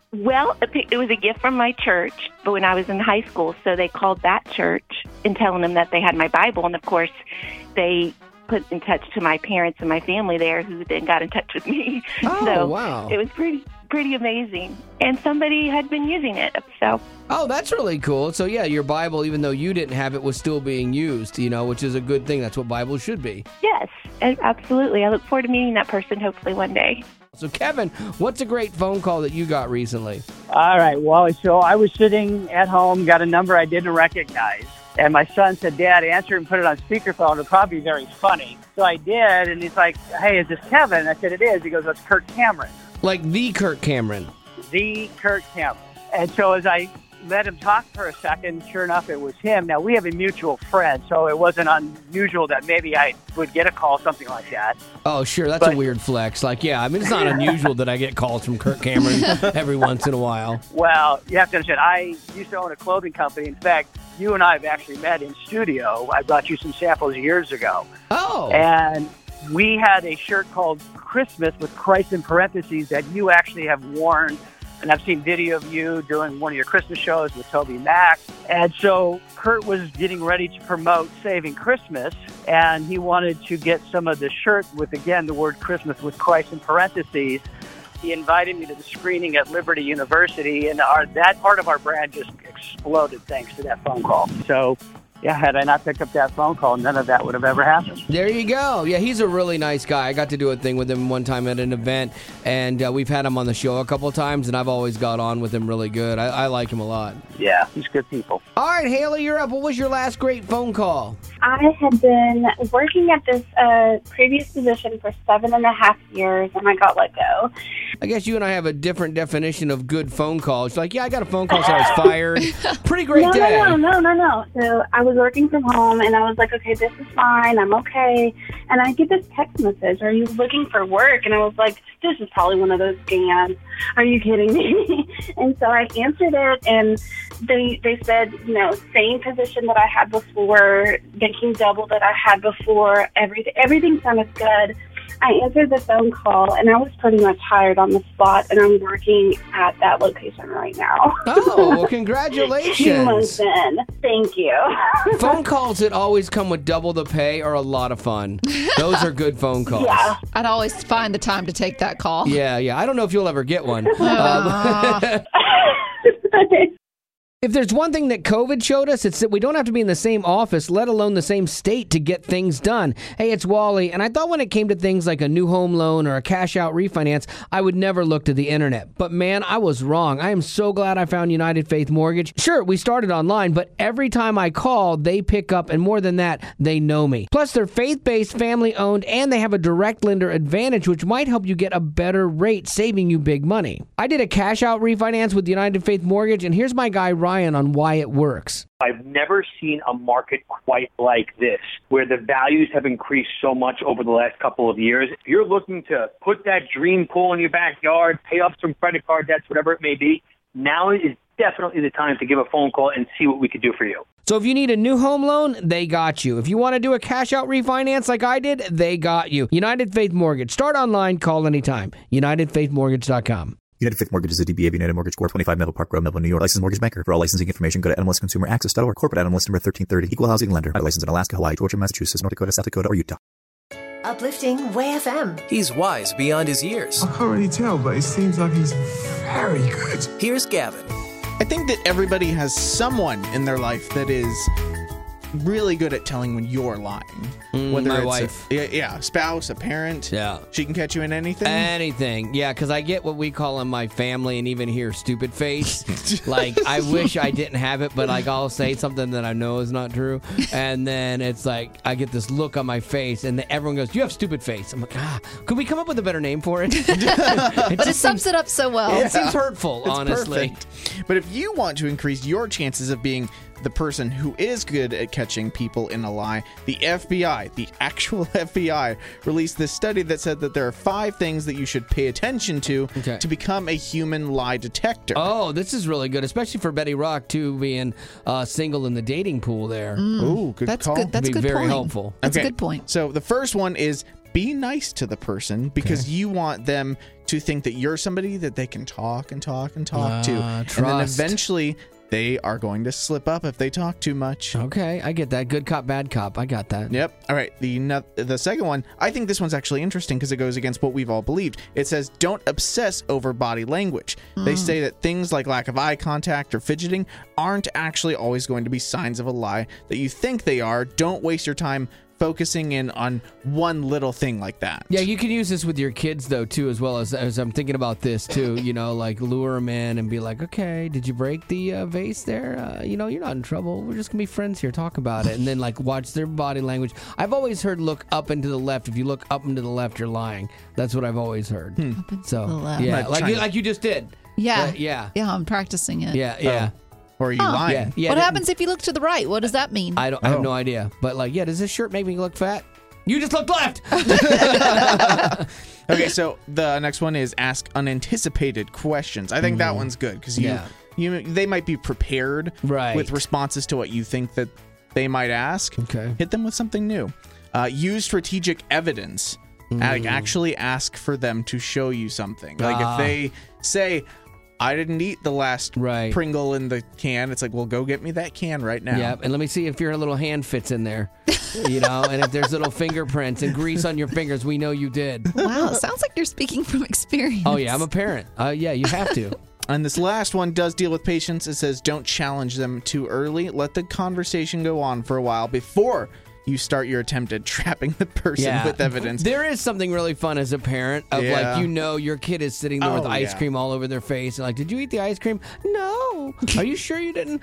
J: Well, it was a gift from my church, but when I was in high school, so they called that church and telling them that they had my Bible, and of course, they put in touch to my parents and my family there, who then got in touch with me.
D: Oh,
J: so
D: wow.
J: It was pretty pretty amazing, and somebody had been using it, so.
D: Oh, that's really cool. So, yeah, your Bible, even though you didn't have it, was still being used, you know, which is a good thing. That's what Bibles should be.
J: Yes, absolutely. I look forward to meeting that person hopefully one day.
D: So, Kevin, what's a great phone call that you got recently?
K: All right, Wally. So I was sitting at home, got a number I didn't recognize. And my son said, Dad, answer it and put it on speakerphone. It'll probably be very funny. So I did, and he's like, hey, is this Kevin? I said, it is. He goes, it's Kirk Cameron.
D: Like the Kirk Cameron.
K: The Kirk Cameron. And so as I let him talk for a second, sure enough, it was him. Now, we have a mutual friend, so it wasn't unusual that maybe I would get a call, something like that.
D: Oh, sure. That's
K: But-
D: a weird flex. Like, yeah, I mean, it's not unusual that I get calls from Kirk Cameron every once in a while.
K: Well, you have to understand, I used to own a clothing company. In fact, you and I have actually met in studio. I brought you some samples years ago.
D: Oh.
K: And we had a shirt called Christmas with Christ in parentheses that you actually have worn. And I've seen video of you doing one of your Christmas shows with Toby Mac. And so Kurt was getting ready to promote Saving Christmas, and he wanted to get some of the shirt with, again, the word Christmas with Christ in parentheses. He invited me to the screening at Liberty University, and our, that part of our brand just exploded thanks to that phone call. So, yeah, had I not picked up that phone call, none of that would have ever happened.
D: There you go. Yeah, he's a really nice guy. I got to do a thing with him one time at an event, and uh, we've had him on the show a couple times, and I've always got on with him really good. I, I like him a lot.
K: Yeah, he's good people.
D: All right, Haley, you're up. What was your last great phone call?
L: I had been working at this uh, previous position for seven and a half years, and I got let go.
D: I guess you and I have a different definition of good phone calls. Like, yeah, I got a phone call, so I was fired. Pretty great
L: no,
D: day.
L: No, no, no, no, no. So I was working from home, and I was like, okay, this is fine. I'm okay. And I get this text message, are you looking for work? And I was like, this is probably one of those scams. Are you kidding me? And so I answered it, and they they said, you know, same position that I had before, making double that I had before. Everything, everything sounded good. I answered the phone call, and I was pretty much hired on the spot, and I'm working at that location right now.
D: Oh, well, congratulations.
L: Two months in. Thank you.
D: Phone calls that always come with double the pay are a lot of fun. Those are good phone calls.
A: Yeah. I'd always find the time to take that call.
D: Yeah, yeah. I don't know if you'll ever get one. Um, If there's one thing that COVID showed us, it's that we don't have to be in the same office, let alone the same state, to get things done. Hey, it's Wally, and I thought when it came to things like a new home loan or a cash-out refinance, I would never look to the internet. But man, I was wrong. I am so glad I found United Faith Mortgage. Sure, we started online, but every time I call, they pick up, and more than that, they know me. Plus, they're faith-based, family-owned, and they have a direct lender advantage, which might help you get a better rate, saving you big money. I did a cash-out refinance with United Faith Mortgage, and here's my guy, Ryan, on why it works.
M: I've never seen a market quite like this, where the values have increased so much over the last couple of years. If you're looking to put that dream pool in your backyard, pay off some credit card debts, whatever it may be, now is definitely the time to give a phone call and see what we could do for you.
D: So if you need a new home loan, they got you. If you want to do a cash-out refinance like I did, they got you. United Faith Mortgage. Start online, call anytime. United Faith Mortgage dot com.
N: United Faith Mortgage is a D B A of United Mortgage Corp. twenty-five Melville Park Road, Melville, New York. Licensed mortgage banker. For all licensing information, go to N M L S Consumer Access dot org. Corporate N M L S number thirteen thirty. Equal housing lender. Licensed in Alaska, Hawaii, Georgia, Massachusetts, North Dakota, South Dakota, or Utah.
C: Uplifting Way F M.
B: He's wise beyond his years.
O: I can't really tell, but it seems like he's very good.
B: Here's Gavin.
E: I think that everybody has someone in their life that is really good at telling when you're lying.
D: Mm,
E: Whether
D: my
E: it's
D: wife.
E: A, yeah, yeah, a spouse, a parent.
D: Yeah.
E: She can catch you in anything.
D: Anything. Yeah, because I get what we call in my family and even here stupid face. Like, I wish I didn't have it, but like I'll say something that I know is not true. And then it's like I get this look on my face and then everyone goes, you have stupid face. I'm like, ah, could we come up with a better name for it? it
A: But it sums it up so well.
D: It seems hurtful,
E: It's
D: honestly.
E: perfect. But if you want to increase your chances of being the person who is good at catching people in a lie, the F B I, the actual F B I, released this study that said that there are five things that you should pay attention to
D: Okay.
E: to become a human lie detector.
D: Oh, this is really good, especially for Betty Rock, too, being uh, single in the dating pool there.
E: Ooh, good
A: That's
E: call.
A: good. That's
D: Be
A: a good
D: very
A: point.
D: helpful.
A: That's
E: Okay,
A: a good point.
E: So the first one is be nice to the person because okay. you want them to think that you're somebody that they can talk and talk and talk uh, to.
D: Trust.
E: And then eventually they are going to slip up if they talk too much.
D: Okay, I get that. Good cop, bad cop. I got that.
E: Yep. All right. The the second one, I think this one's actually interesting because it goes against what we've all believed. It says, don't obsess over body language. Mm. They say that things like lack of eye contact or fidgeting aren't actually always going to be signs of a lie that you think they are. Don't waste your time focusing in on one little thing like that.
D: Yeah, you can use this with your kids, though, too, as well as, as I'm thinking about this, too. You know, like lure them in and be like, okay, did you break the uh, vase there? Uh, you know, you're not in trouble. We're just going to be friends here. Talk about it. And then, like, watch their body language. I've always heard look up and to the left. If you look up and to the left, you're lying. That's what I've always heard. Hmm.
A: Up and to
D: so,
A: the left.
D: yeah, like you, like you just did.
A: Yeah.
D: Uh, yeah.
A: Yeah, I'm practicing it.
D: Yeah, yeah.
E: Oh. Or are you
A: huh.
E: lying?
D: Yeah, yeah,
A: what happens if you look to the right? What does that mean?
D: I don't. I have oh. no idea. But, like, yeah, does this shirt make me look fat? You just looked left.
E: Okay, so the next one is ask unanticipated questions. I think mm. that one's good because you, yeah. you, they might be prepared
D: right.
E: with responses to what you think that they might ask.
D: Okay,
E: hit them with something new. Uh, use strategic evidence. Mm. Like actually ask for them to show you something. Like ah. if they say, I didn't eat the last
D: right.
E: Pringle in the can. It's like, well, go get me that can right now.
D: Yeah, and let me see if your little hand fits in there. You know, and if there's little fingerprints and grease on your fingers, we know you did.
A: Wow, sounds like you're speaking from experience.
D: Oh, yeah, I'm a parent. Uh, yeah, you have to.
E: And this last one does deal with patience. It says, don't challenge them too early. Let the conversation go on for a while before you start your attempt at trapping the person
D: yeah.
E: with evidence.
D: There is something really fun as a parent of
E: yeah.
D: like, you know, your kid is sitting there
E: oh,
D: with ice
E: yeah.
D: cream all over their face and like, did you eat the ice cream? No. Are you sure you didn't?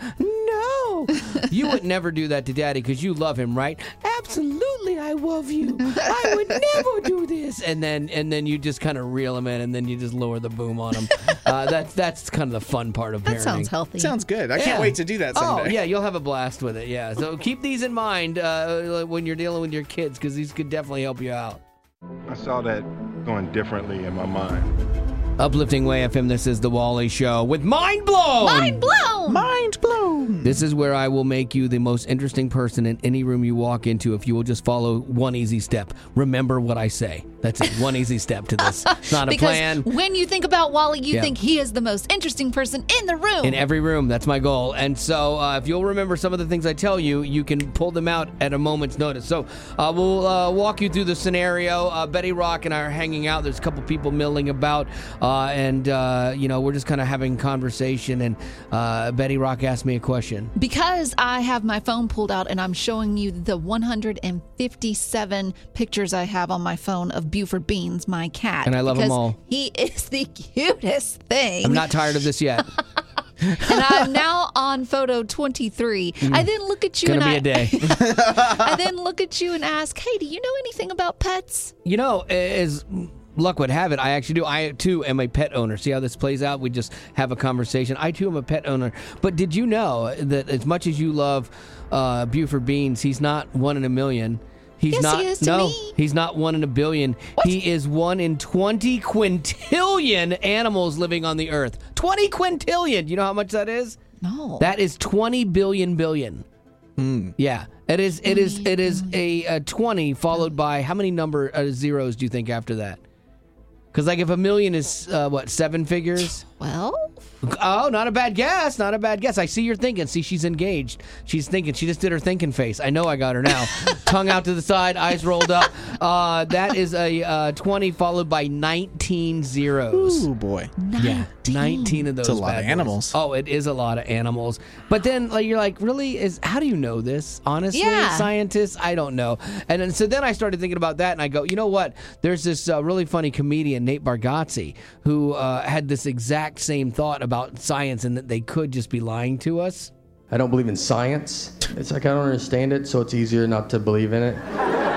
D: No. You would never do that to daddy because you love him, right? Absolutely, I love you. I would never do this. And then and then you just kind of reel him in and then you just lower the boom on him. Uh, that's that's kind of the fun part of parenting.
A: That sounds healthy.
E: Sounds good. I
D: yeah.
E: can't wait to do that someday.
D: Oh, yeah, you'll have a blast with it, yeah. So keep these in mind uh, when you're dealing with your kids because these could definitely help you out.
P: I saw that going differently in my mind.
D: Uplifting Way F M, this is The Wally Show with Mind Blown!
A: Mind blown!
E: Mind blown!
D: This is where I will make you the most interesting person in any room you walk into if you will just follow one easy step. Remember what I say. That's it. One easy step to this. It's not a
A: because
D: plan.
A: When you think about Wally, you
D: yeah.
A: think he is the most interesting person in the room.
D: In every room. That's my goal. And so uh, if you'll remember some of the things I tell you, you can pull them out at a moment's notice. So uh, we'll uh, walk you through the scenario. Uh, Betty Rock and I are hanging out. There's a couple people milling about. Uh, and, uh, you know, we're just kind of having conversation. And uh, Betty Rock asked me a question.
A: Because I have my phone pulled out and I'm showing you the one hundred fifty-seven pictures I have on my phone of Buford Beans, my cat.
D: And I love them all.
A: He is the cutest thing.
D: I'm not tired of this yet.
A: And I'm now on photo twenty-three. Mm. I then look at you
D: Gonna
A: and
D: be
A: I,
D: a day.
A: I then look at you and ask, hey, do you know anything about pets?
D: You know, as luck would have it, I actually do. I, too, am a pet owner. See how this plays out? We just have a conversation. I, too, am a pet owner. But did you know that as much as you love uh, Buford Beans, he's not one in a million. He's
A: yes,
D: not,
A: he is to
D: no,
A: me.
D: He's not one in a billion.
A: What?
D: He is one in twenty quintillion animals living on the earth. twenty quintillion. You know how much that is?
A: No.
D: That is twenty billion billion.
E: Mm.
D: Yeah. It is, it is, it is a, a twenty followed by how many number uh, zeros do you think after that? Because, like, if a million is, uh, what, seven figures?
A: Well?
D: Oh, not a bad guess. Not a bad guess. I see you're thinking. See, she's engaged. She's thinking. She just did her thinking face. I know I got her now. Tongue out to the side, eyes rolled up. Uh, that is a uh, twenty followed by nineteen zeros.
E: Ooh, boy.
D: Yeah, nineteen of those.
E: It's a lot
D: bad
E: of
D: boys.
E: animals.
D: Oh, it is a lot of animals. But then, like, you're like, really? Is how do you know this? Honestly,
A: Yeah.
D: scientists, I don't know. And then, so then I started thinking about that, and I go, you know what? There's this uh, really funny comedian, Nate Bargatze, who uh, had this exact same thought about science and that they could just be lying to us.
Q: I don't believe in science. It's like I don't understand it, so it's easier not to believe in it.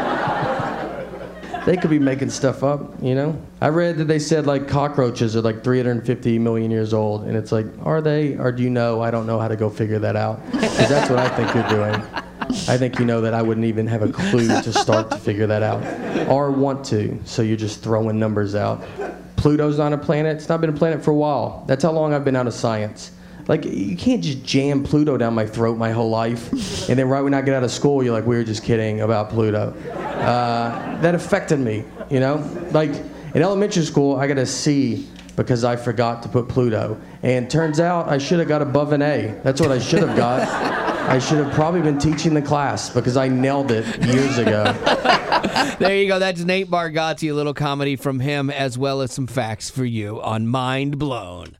Q: They could be making stuff up, you know? I read that they said, like, cockroaches are, like, three hundred fifty million years old, and it's like, are they, or do you know? I don't know how to go figure that out. Because that's what I think you're doing. I think you know that I wouldn't even have a clue to start to figure that out. Or want to, so you're just throwing numbers out. Pluto's not a planet. It's not been a planet for a while. That's how long I've been out of science. Like, you can't just jam Pluto down my throat my whole life, and then right when I get out of school, you're like, we were just kidding about Pluto. Uh, that affected me, you know? Like, in elementary school, I got a C because I forgot to put Pluto. And turns out I should have got above an A. That's what I should have got. I should have probably been teaching the class because I nailed it years ago.
D: There you go. That's Nate Bargatze, a little comedy from him, as well as some facts for you on Mind Blown.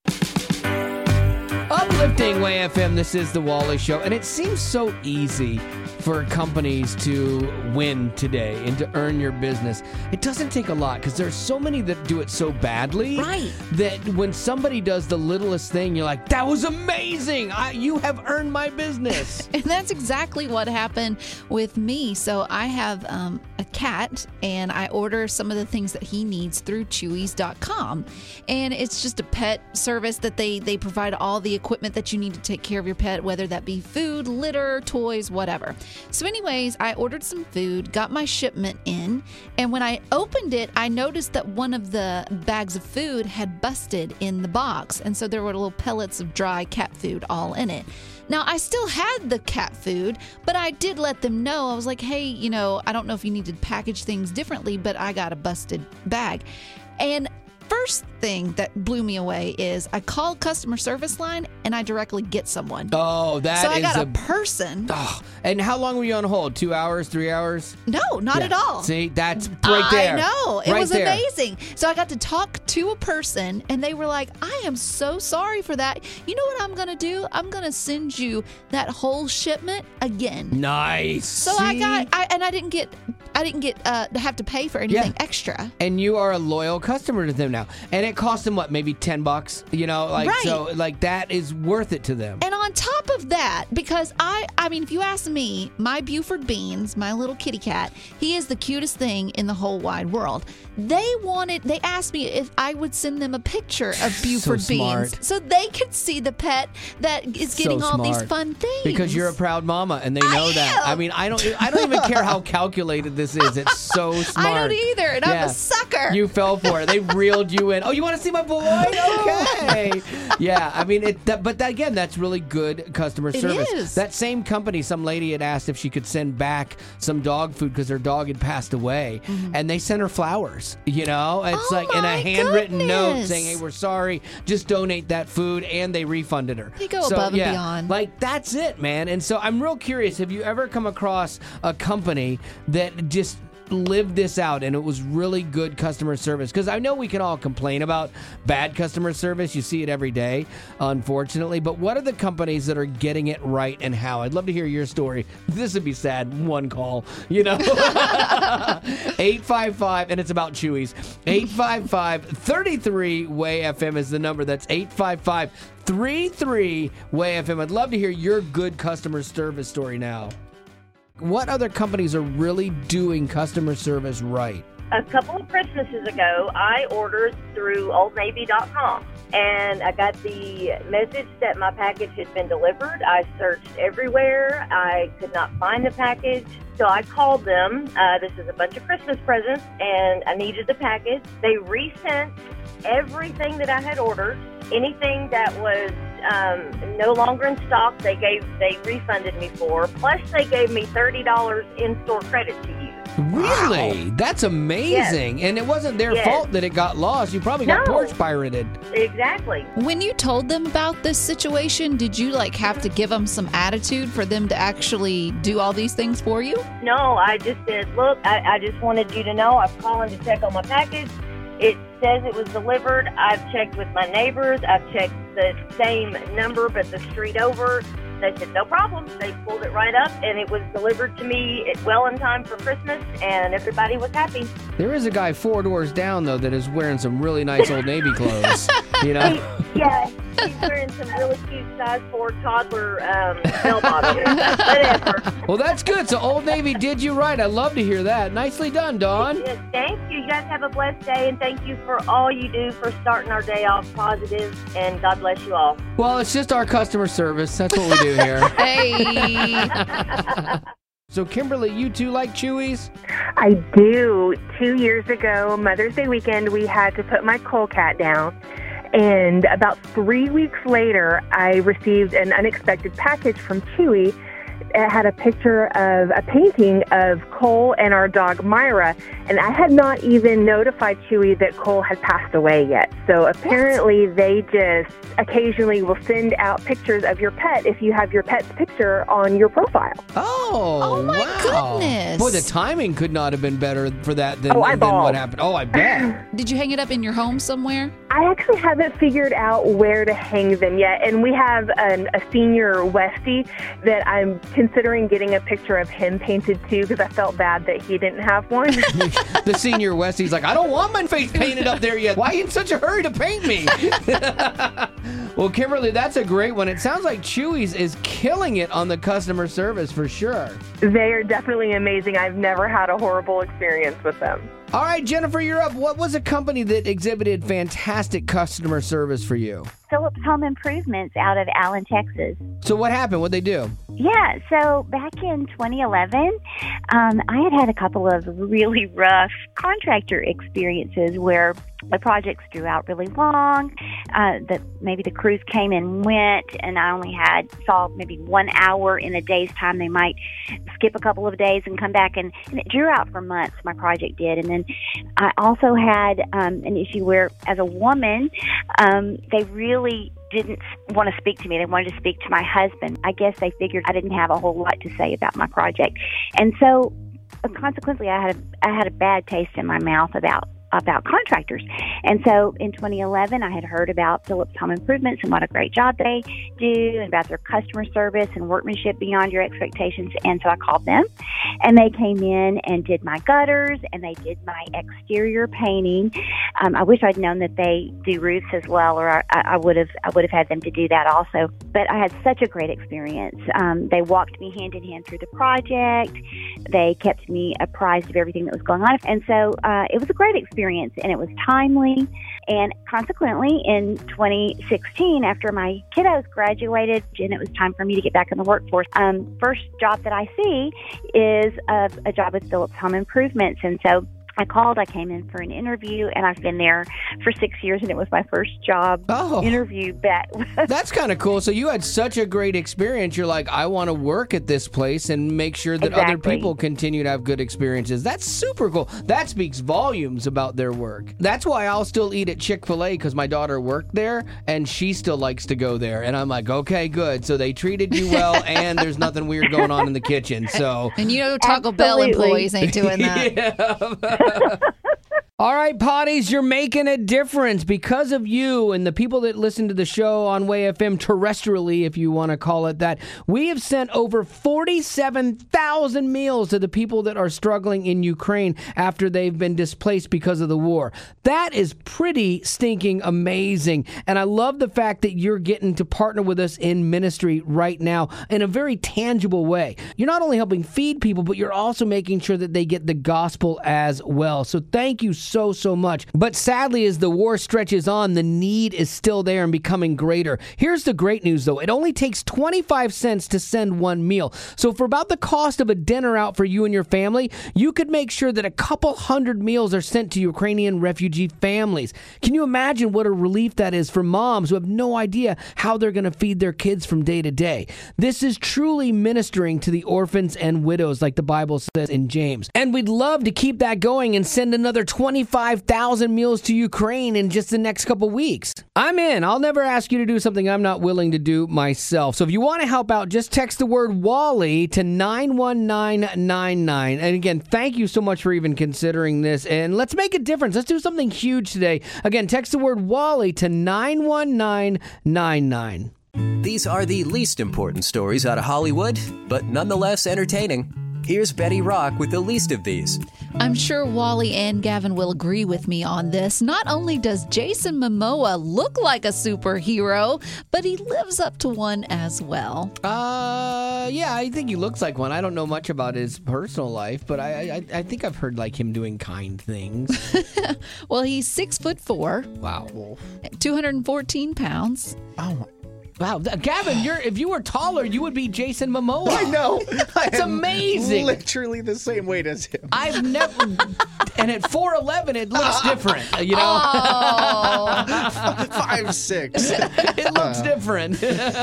D: Uplifting Way F M, this is The Wally Show, and it seems so easy for companies to win today and to earn your business. It doesn't take a lot because there's so many that do it so badly
A: right.
D: that when somebody does the littlest thing, you're like, that was amazing. I, you have earned my business.
A: And that's exactly what happened with me. So I have um, a cat, and I order some of the things that he needs through Chewies dot com. And it's just a pet service that they, they provide all the equipment that you need to take care of your pet, whether that be food, litter, toys, whatever. So anyways, I ordered some food, got my shipment in, and when I opened it, I noticed that one of the bags of food had busted in the box, and so there were little pellets of dry cat food all in it. Now, I still had the cat food, but I did let them know. I was like, hey, you know, I don't know if you need to package things differently, but I got a busted bag. And first thing that blew me away is I called customer service line and I directly get someone.
D: Oh, that
A: so I
D: is
A: got a,
D: a
A: person.
D: Oh, and how long were you on hold? Two hours, three hours?
A: No, not
D: Yeah.
A: at all.
D: See, that's right there.
A: I know. It
D: Right
A: was
D: there.
A: amazing. So I got to talk to a person, and they were like, I am so sorry for that. You know what I'm going to do? I'm going to send you that whole shipment again.
D: Nice.
A: So I got, I, and I didn't get, I didn't get uh, to have to pay for anything extra.
D: And you are a loyal customer to them now. And it cost them, what, maybe ten bucks? You know, like,
A: Right.
D: so, like, that is worth it to them.
A: And on top of that, because I, I mean, if you ask me, my Buford Beans, my little kitty cat, he is the cutest thing in the whole wide world. They wanted, they asked me if I would send them a picture of Buford
D: smart.
A: Beans so they could see the pet that is getting
D: So
A: all these
D: smart.
A: fun things.
D: Because you're a proud mama, and they know that. I mean, I don't, I don't even care how calculated this is. It's so smart.
A: I don't either, and I'm
D: Yeah.
A: a sucker.
D: You fell for it. They reeled you in. Oh, you want to see my boy? Okay. Yeah, I mean, it. That, but that, again, that's really good customer
A: It
D: service.
A: is.
D: That same company, some lady had asked if she could send back some dog food because her dog had passed away,
A: Mm-hmm.
D: and they sent her flowers. You know, it's
A: Oh
D: like in a
A: my
D: handwritten note
A: goodness.
D: saying, "Hey, we're sorry. Just donate that food," and they refunded her.
A: They go
D: So,
A: above and
D: yeah,
A: beyond.
D: Like, that's it, man. And so I'm real curious. Have you ever come across a company that just lived this out and it was really good customer service? Because I know we can all complain about bad customer service. You see it every day, unfortunately. But what are the companies that are getting it right, and how? I'd love to hear your story. This would be sad. One call, you know. eight five five, and it's about Chewies. eight five five, three three, W A Y F M is the number. That's eight five five, three three, W A Y F M. I'd love to hear your good customer service story now. What other companies are really doing customer service right?
R: A couple of Christmases ago, I ordered through old navy dot com, and I got the message that my package had been delivered. I searched everywhere. I could not find the package, so I called them. Uh, this is a bunch of Christmas presents, and I needed the package. They resent everything that I had ordered. Anything that was um, no longer in stock, they gave they refunded me for. Plus, they gave me thirty dollars in-store credit to use.
D: Really? That's amazing. And it wasn't their
R: Yes.
D: fault that it got lost. You probably got
R: No.
D: porch pirated.
R: Exactly.
A: When you told them about this situation, did you like have to give them some attitude for them to actually do all these things for you?
R: No, I just said, look, I, I just wanted you to know I'm calling to check on my package. It says it was delivered. I've checked with my neighbors. I've checked the same number but the street over. They said, no problem. They pulled it right up, and it was delivered to me at well in time for Christmas, and everybody was happy.
D: There is a guy four doors down, though, that is wearing some really nice Old Navy clothes. You know?
R: Yeah, he's wearing some really cute size four toddler um, bell bottoms. Whatever.
D: Well, that's good. So Old Navy did you right. I love to hear that. Nicely done, Dawn.
R: Yes, thank you. You guys have a blessed day, and thank you for all you do for starting our day off positive, and God bless you all.
D: Well, it's just our customer service. That's what we do here.
A: Hey.
D: So, Kimberly, you too like Chewies?
S: I do. Two years ago, Mother's Day weekend, we had to put my coal cat down. And about three weeks later, I received an unexpected package from Chewy. It had a picture of a painting of Cole and our dog Myra, and I had not even notified Chewy that Cole had passed away yet. So apparently they just occasionally will send out pictures of your pet if you have your pet's picture on your profile.
D: Oh,
A: Oh, my
D: wow.
A: goodness.
D: Boy, the timing could not have been better for that than,
S: Oh, I
D: than
S: bawled.
D: what happened. Oh, I bet.
A: Did you hang it up in your home somewhere?
S: I actually haven't figured out where to hang them yet, and we have an, a senior Westie that I'm considering getting a picture of him painted too because I felt bad that he didn't have one.
D: The senior Westie's like, I don't want my face painted up there yet. Why are you in such a hurry to paint me? Well, Kimberly, that's a great one. It sounds like Chewy's is killing it on the customer service for sure.
S: They are definitely amazing. I've never had a horrible experience with them.
D: All right, Jennifer, you're up. What was a company that exhibited fantastic customer service for you?
T: Phillips Home Improvements out of Allen, Texas.
D: So what happened? What'd they do?
T: Yeah, so back in twenty eleven, um, I had had a couple of really rough contractor experiences where the projects drew out really long, uh, that maybe the crews came and went, and I only had saw maybe one hour in a day's time. They might skip a couple of days and come back, and, and it drew out for months, my project did. And then I also had um, an issue where, as a woman, um, they really didn't want to speak to me. They wanted to speak to my husband. I guess they figured I didn't have a whole lot to say about my project. And so uh, consequently, I had a, I had a bad taste in my mouth about about contractors. And so in twenty eleven, I had heard about Phillips Home Improvements and what a great job they do and about their customer service and workmanship beyond your expectations. And so I called them, and they came in and did my gutters, and they did my exterior painting. Um, I wish I'd known that they do roofs as well, or I, I would have I would have had them to do that also. But I had such a great experience. Um, they walked me hand in hand through the project. They kept me apprised of everything that was going on. And so uh, it was a great experience. And it was timely. And consequently, in twenty sixteen, after my kiddos graduated and it was time for me to get back in the workforce, um, first job that I see is a, a job with Phillips Home Improvements. And so I called, I came in for an interview, and I've been there for six years, and it was my first job
D: oh.
T: interview. That
D: That's kind of cool. So you had such a great experience. You're like, I want to work at this place and make sure that
T: Exactly.
D: other people continue to have good experiences. That's super cool. That speaks volumes about their work. That's why I'll still eat at Chick-fil-A, because my daughter worked there, and she still likes to go there. And I'm like, okay, good. So they treated you well, and there's nothing weird going on in the kitchen. So
A: And you know Taco Bell
T: Absolutely.
A: employees ain't doing that.
D: Yeah. All right, potties, you're making a difference because of you and the people that listen to the show on Way F M terrestrially, if you want to call it that. We have sent over forty-seven thousand meals to the people that are struggling in Ukraine after they've been displaced because of the war. That is pretty stinking amazing. And I love the fact that you're getting to partner with us in ministry right now in a very tangible way. You're not only helping feed people, but you're also making sure that they get the gospel as well. So thank you so, so much. But sadly, as the war stretches on, the need is still there and becoming greater. Here's the great news, though. It only takes twenty-five cents to send one meal. So for about the cost of a dinner out for you and your family, you could make sure that a couple hundred meals are sent to Ukrainian refugee families. Can you imagine what a relief that is for moms who have no idea how they're going to feed their kids from day to day? This is truly ministering to the orphans and widows, like the Bible says in James. And we'd love to keep that going and send another twenty-five thousand meals to Ukraine in just the next couple weeks. I'm in. I'll never ask you to do something I'm not willing to do myself. So if you want to help out, just text the word Wally to nine one nine nine nine. And again, thank you so much for even considering this. And let's make a difference. Let's do something huge today. Again, text the word Wally to nine one nine nine nine.
B: These are the least important stories out of Hollywood, but nonetheless entertaining. Here's Betty Rock with the least of these.
A: I'm sure Wally and Gavin will agree with me on this. Not only does Jason Momoa look like a superhero, but he lives up to one as well.
D: Uh, yeah, I think he looks like one. I don't know much about his personal life, but I I, I think I've heard like him doing kind things.
A: Well, he's six foot four.
D: Wow.
A: two hundred fourteen pounds.
E: Oh,
D: Wow, Gavin, you're if you were taller, you would be Jason Momoa.
E: I know.
D: It's amazing.
E: Literally the same weight as him.
D: I've never, and at four eleven, it looks different. You know,
A: Oh.
E: Five six.
D: It looks different.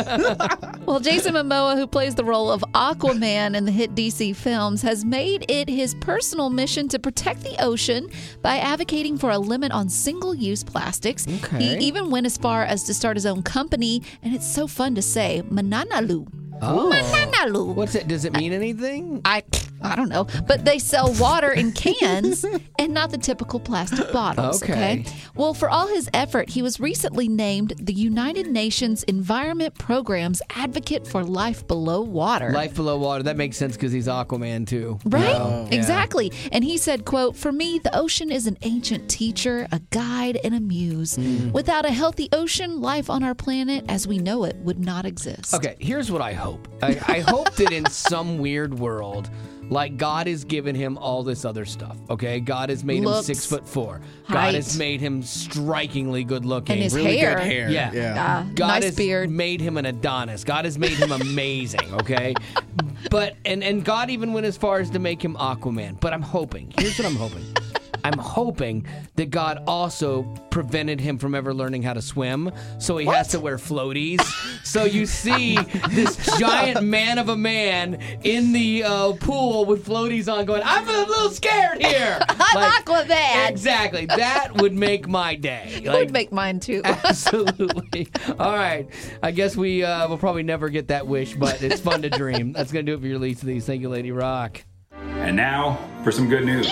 A: Well, Jason Momoa, who plays the role of Aquaman in the hit D C films, has made it his personal mission to protect the ocean by advocating for a limit on single-use plastics.
D: Okay.
A: He even went as far as to start his own company, and it's so fun to say, Mananalu.
D: Oh.
A: Mananalu.
D: What's it? Does it mean anything?
A: I I don't know, but they sell water in cans and not the typical plastic bottles.
D: Okay.
A: Okay. Well, for all his effort, he was recently named the United Nations Environment Programme's Advocate for Life Below Water.
D: Life below water. That makes sense because he's Aquaman too.
A: Right?
D: Oh, yeah.
A: Exactly. And he said, quote, "For me, the ocean is an ancient teacher, a guide, and a muse.
D: Mm.
A: Without a healthy ocean, life on our planet as we know it would not exist."
D: Okay, here's what I hope. I, I hope that in some weird world, like God has given him all this other stuff. Okay, God has made
A: Looks,
D: him six foot four. God
A: height.
D: has made him strikingly good looking.
A: And his
E: Really
A: hair.
E: good hair.
D: Yeah.
E: Yeah.
A: Uh,
D: God
A: nice
D: has
A: beard.
D: made him an Adonis. God has made him amazing, okay? But and and God even went as far as to make him Aquaman. But I'm hoping. Here's what I'm hoping. I'm hoping that God also prevented him from ever learning how to swim, so he has to wear floaties. So you see this giant man of a man in the uh, pool with floaties on going, "I'm a little scared here."
A: I'm Aquaman.
D: Exactly. That would make my day.
A: It would make mine too.
D: Absolutely. All right. I guess we uh, will probably never get that wish, but it's fun to dream. That's going to do it for your leads to these. Thank you, Lady Rock.
U: And now for some good news.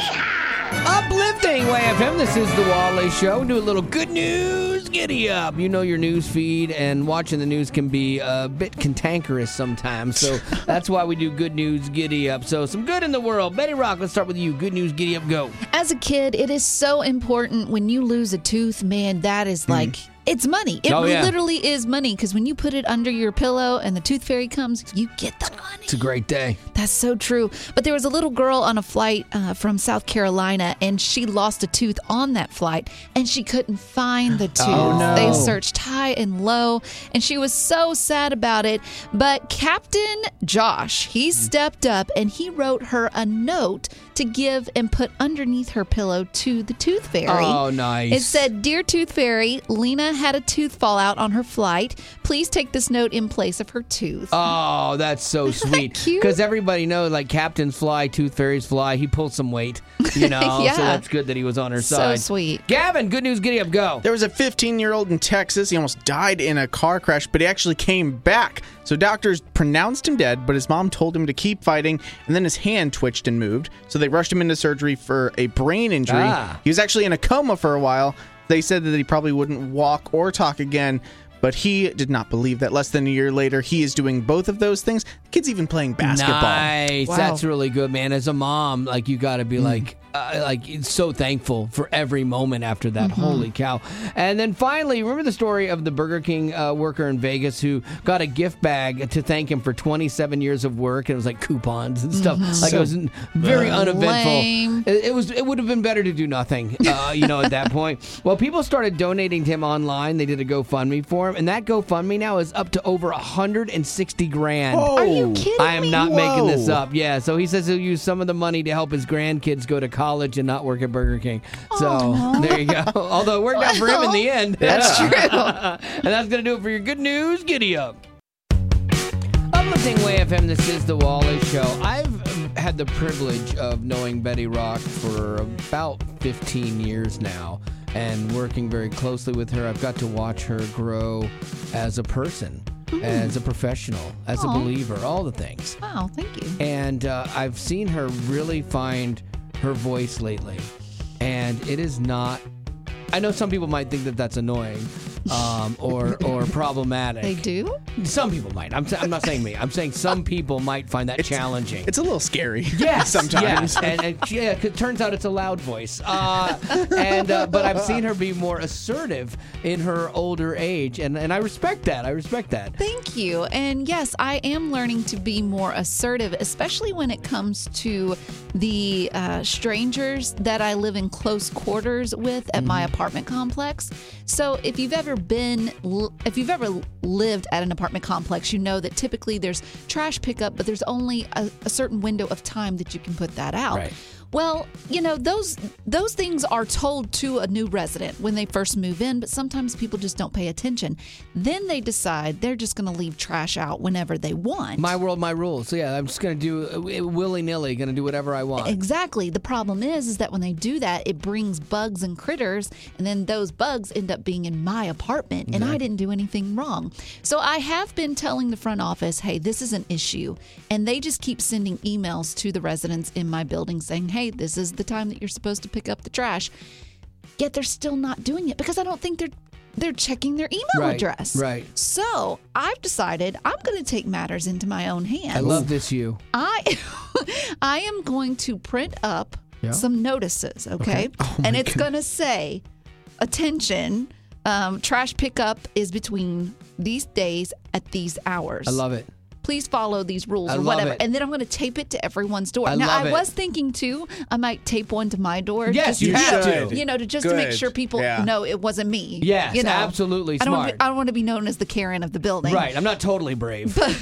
D: Uplifting Way F M. This is the Wally Show. We do a little good news. Giddy up. You know your news feed, and watching the news can be a bit cantankerous sometimes. So that's why we do good news. Giddy up. So some good in the world. Betty Rock, let's start with you. Good news. Giddy up. Go.
A: As a kid, it is so important when you lose a tooth, man, that is like, mm. it's money. It
D: Oh, yeah.
A: literally is money because when you put it under your pillow and the tooth fairy comes, you get the money.
D: It's a great day.
A: That's so true. But there was a little girl on a flight uh, from South Carolina, and she lost a tooth on that flight, and she couldn't find the tooth.
D: Oh, no.
A: They searched high and low, and she was so sad about it. But Captain Josh, he stepped up, and he wrote her a note to give and put underneath her pillow to the tooth fairy.
D: Oh, nice.
A: It said, "Dear Tooth Fairy, Lena had a tooth fall out on her flight. Please take this note in place of her tooth."
D: Oh, that's so sweet.
A: cute?
D: Because everybody knows, like, captains fly, tooth fairies fly. He pulled some weight, you know.
A: Yeah.
D: So that's good that he was on her
A: So
D: side.
A: sweet.
D: Gavin, good news. Giddy up. Go.
E: There was a fifteen-year-old in Texas. He almost died in a car crash, but he actually came back. So doctors pronounced him dead, but his mom told him to keep fighting, and then his hand twitched and moved. So they rushed him into surgery for a brain injury.
D: Ah.
E: He was actually in a coma for a while. They said that he probably wouldn't walk or talk again, but he did not believe that. Less than a year later, he is doing both of those things. The kid's even playing basketball.
D: Nice.
A: Wow.
D: That's really good, man. As a mom, like, you got to be like, uh, like so thankful for every moment after that.
A: Mm-hmm.
D: Holy cow. And then finally, remember the story of the Burger King uh, worker in Vegas who got a gift bag to thank him for twenty-seven years of work. And it was like coupons and stuff.
A: Mhm.
D: Like,
E: So
D: it was very uneventful.
A: lame.
D: It, it was. It would have been better to do nothing, uh, you know, at that point. Well, people started donating to him online. They did a GoFundMe for him. And that GoFundMe now is up to over one hundred sixty grand.
E: Whoa.
A: Are you kidding
D: I am
A: me?
D: not making this
E: Whoa.
D: up. Yeah, so he says he'll use some of the money to help his grandkids go to college and not work at Burger King. So
A: Aw.
D: there you go. Although it worked out for him in the end.
A: That's true.
D: And that's going to do it for your good news. Giddy up. Uplifting Way F M, this is the Wally Show. I've had the privilege of knowing Betty Rock for about fifteen years now and working very closely with her. I've got to watch her grow as a person, as a professional, as
A: Aw.
D: a believer, all the things.
A: Wow, thank you.
D: And uh, I've seen her really find her voice lately. And it is not... I know some people might think that that's annoying um, or or problematic.
A: They do?
D: Some people might. I'm, I'm not saying me. I'm saying some people might find that challenging.
E: It's a little scary.
D: Yes,
E: sometimes.
D: yes. and, and yeah, 'cause it turns out it's a loud voice. Uh, and uh, but I've seen her be more assertive in her older age, and, and I respect that. I respect that.
A: Thank you. And yes, I am learning to be more assertive, especially when it comes to the uh, strangers that I live in close quarters with at my apartment complex. So if you've ever ever been, if you've ever lived at an apartment complex, you know that typically there's trash pickup, but there's only a, a certain window of time that you can put that out.
D: Right.
A: Well, you know, those those things are told to a new resident when they first move in, but sometimes people just don't pay attention. Then they decide they're just going to leave trash out whenever they want.
D: My world, my rules. So yeah, I'm just going to do uh, willy-nilly, going to do whatever I want.
A: Exactly. The problem is, is that when they do that, it brings bugs and critters, and then those bugs end up being in my apartment, and
D: Exactly.
A: I didn't do anything wrong. So I have been telling the front office, hey, this is an issue, and they just keep sending emails to the residents in my building saying, hey, this is the time that you're supposed to pick up the trash. Yet they're still not doing it because I don't think they're they're checking their email
D: Right,
A: address.
D: right.
A: So I've decided I'm going to take matters into my own hands.
D: I love this you.
A: I I am going to print up
D: Yeah.
A: some notices, okay?
D: Okay. Oh, my
A: and it's
D: goodness.
A: going to say, attention, um, trash pickup is between these days at these hours.
D: I love it.
A: Please follow these rules
D: I
A: or
D: love
A: whatever.
D: it.
A: And then I'm going to tape it to everyone's door.
D: I
A: now,
D: love
A: I
D: it.
A: was thinking, too, I might tape one to my door.
D: Yes,
A: just
D: you
A: to-
D: have to.
A: You know, to, just to make
D: Good.
A: sure people
D: Yeah.
A: know it wasn't me.
D: Yes,
A: you know?
D: absolutely
A: I don't wanna
D: smart.
A: be, I don't want to be known as the Karen of the building.
D: Right. I'm not totally brave.
A: But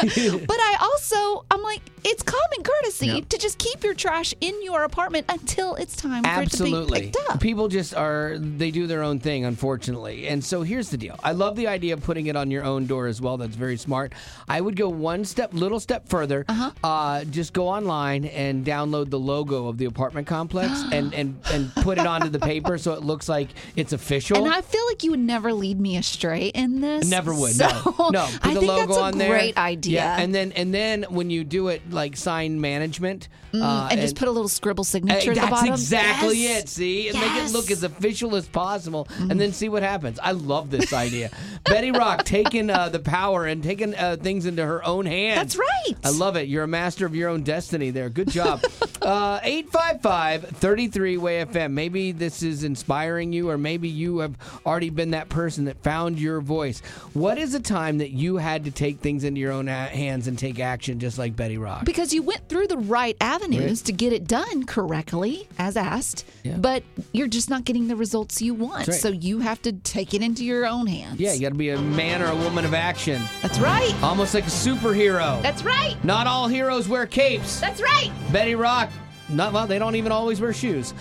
A: I also, I'm like, it's common courtesy
D: Yep.
A: to just keep your trash in your apartment until it's time for it to
D: Absolutely.
A: be picked up.
D: People just are, they do their own thing, unfortunately. And so here's the deal. I love the idea of putting it on your own door as well. That's very smart. I would go one step, little step further.
A: Uh-huh.
D: Uh, just go online and download the logo of the apartment complex and, and, and put it onto the paper so it looks like it's official.
A: And I feel like you would never lead me astray in this.
D: Never would.
A: So,
D: no, no. Put
A: I
D: the
A: think
D: logo
A: that's a
D: on there.
A: great idea.
D: Yeah, and then and then when you do it, like sign management,
A: Mm,
D: uh,
A: and just put a little scribble signature
D: Hey,
A: at the
D: that's
A: bottom.
D: exactly
A: Yes.
D: it. See, and make it
A: Yes. Mm.
D: look as official as possible, and then see what happens. I love this idea. Betty Rock taking uh, the power and taking uh, things into her own hands.
A: That's right.
D: I love it. You're a master of your own destiny. There. Good job. uh, eight five five, three three, W A Y F M. Maybe this is inspiring you, or maybe you have already been that person that found your voice. What is a time that you had to take things into your own a- hands and take action, just like Betty Rock?
A: Because you went through the right avenues
D: Right.
A: to get it done correctly, as asked,
D: Yeah.
A: but you're just not getting the results you want.
D: That's right.
A: So you have to take it into your own hands.
D: Yeah, you got to be a man or a woman of action.
A: That's right.
D: Almost like a superhero.
A: That's right.
D: Not all heroes wear capes.
A: That's right.
D: Betty Rock. Not well, they don't even always wear shoes.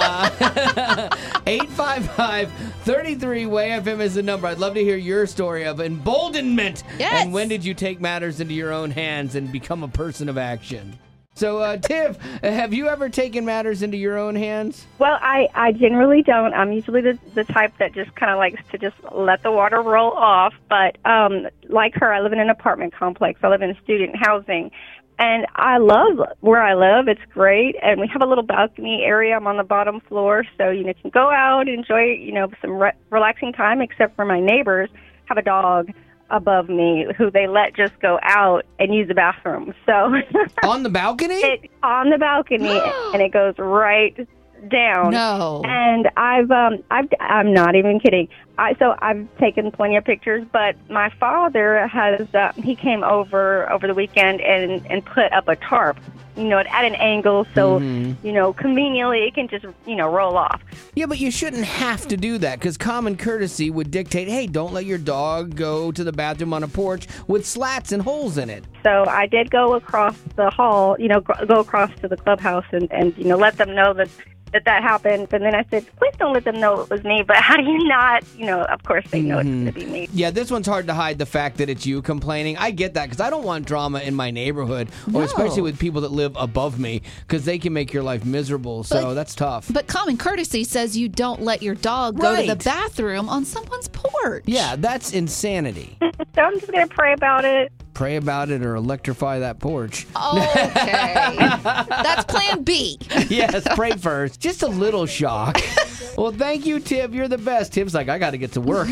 D: Uh, eight five five, three three, W A Y F M is the number. I'd love to hear your story of emboldenment.
A: Yes.
D: And when did you take matters into your own hands and become a person of action? So, uh, Tiff, have you ever taken matters into your own hands?
S: Well, I, I generally don't. I'm usually the, the type that just kind of likes to just let the water roll off. But um, like her, I live in an apartment complex. I live in student housing. And I love where I live. It's great. And we have a little balcony area. I'm on the bottom floor. So, you know, can go out, enjoy, you know, some re- relaxing time, except for my neighbors have a dog above me who they let just go out and use the bathroom. So
D: on the balcony?
S: It, on the balcony, and it goes right down.
A: No.
S: And I've um I've I'm not even kidding. I so I've taken plenty of pictures, but my father has uh, he came over over the weekend and and put up a tarp, you know, at an angle so
D: Mhm.
S: you know conveniently it can just you know roll off.
D: Yeah, but you shouldn't have to do that because common courtesy would dictate, hey, don't let your dog go to the bathroom on a porch with slats and holes in it.
S: So I did go across the hall, you know, gr- go across to the clubhouse and, and you know, let them know that, that that happened. And then I said, please don't let them know it was me. But how do you not, you know, of course they know
D: Mhm.
S: it's going to be me.
D: Yeah, this one's hard to hide the fact that it's you complaining. I get that because I don't want drama in my neighborhood,
A: No.
D: or especially with people that live above me because they can make your life miserable. So
A: But-
D: that's tough.
A: But common courtesy says you don't let your dog go to the
D: Right.
A: bathroom on someone's porch.
D: Yeah, that's insanity.
S: So I'm just going to pray about it.
D: Pray about it or electrify that porch.
A: Okay. That's plan B.
D: Yes, pray first. Just a little shock. Well, thank you, Tib. You're the best. Tib's like, I got to get to work.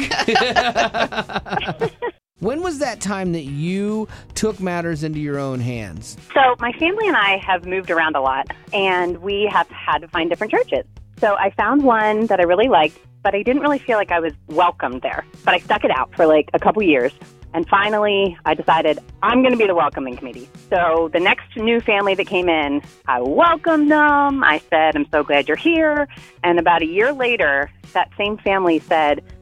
D: When was that time that you took matters into your own hands?
F: So my family and I have moved around a lot, and we have had to find different churches. So I found one that I really liked, but I didn't really feel like I was welcomed there. But I stuck it out for like a couple years. And finally, I decided I'm going to be the welcoming committee. So the next new family that came in, I welcomed them. I said, I'm so glad you're here. And about a year later, that same family said,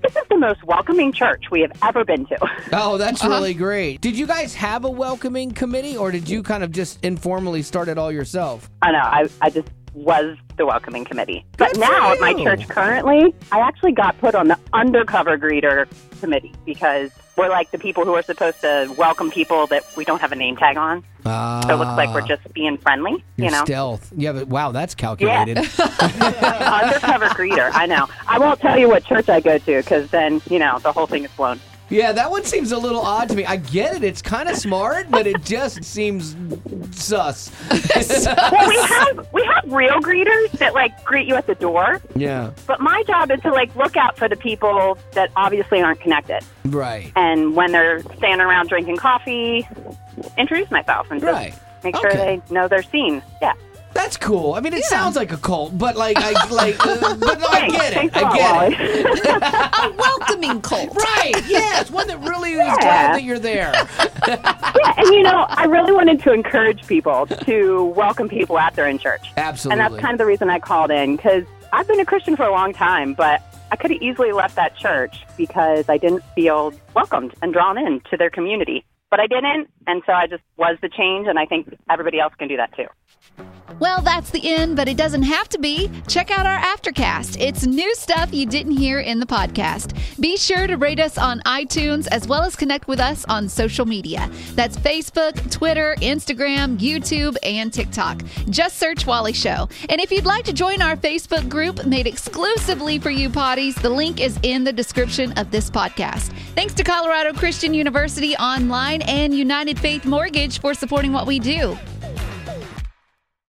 F: this is the most welcoming church we have ever been to.
D: Oh, that's really great. Did you guys have a welcoming committee, or did you kind of just informally start it all yourself?
F: I know. I, I just was the welcoming committee. But now at my church currently, I actually got put on the undercover greeter committee because we're like the people who are supposed to welcome people that we don't have a name tag on.
D: Ah.
F: So it looks like we're just being friendly,
D: You're
F: you know?
D: stealth. Yeah, but wow, that's calculated.
F: Undercover greeter, I know. I won't tell you what church I go to because then, you know, the whole thing is blown.
D: Yeah, that one seems a little odd to me. I get it. It's kind of smart, but it just seems sus.
F: Well, we have we have real greeters that like greet you at the door.
D: Yeah.
F: But my job is to like look out for the people that obviously aren't connected.
D: Right.
F: And when they're standing around drinking coffee, introduce myself and just
D: Right.
F: make sure
D: Okay.
F: they know they're seen. Yeah.
D: That's cool. I mean, it sounds like a cult, but like, I like, uh, but no, I
F: Thanks.
D: get it.
F: Thanks a
D: I
F: lot,
D: get
F: Wally.
D: it.
A: A welcoming cult.
D: Right. Yes. One that really is
F: Yeah.
D: glad that you're there.
F: Yeah, and you know, I really wanted to encourage people to welcome people out there in church.
D: Absolutely.
F: And that's kind of the reason I called in, because I've been a Christian for a long time, but I could have easily left that church because I didn't feel welcomed and drawn in to their community. But I didn't, and so I just was the change, and I think everybody else can do that too.
A: Well, that's the end, but it doesn't have to be. Check out our Aftercast. It's new stuff you didn't hear in the podcast. Be sure to rate us on iTunes as well as connect with us on social media. That's Facebook, Twitter, Instagram, YouTube, and TikTok. Just search Wally Show. And if you'd like to join our Facebook group made exclusively for you potties, the link is in the description of this podcast. Thanks to Colorado Christian University Online and United Faith Mortgage for supporting what we do.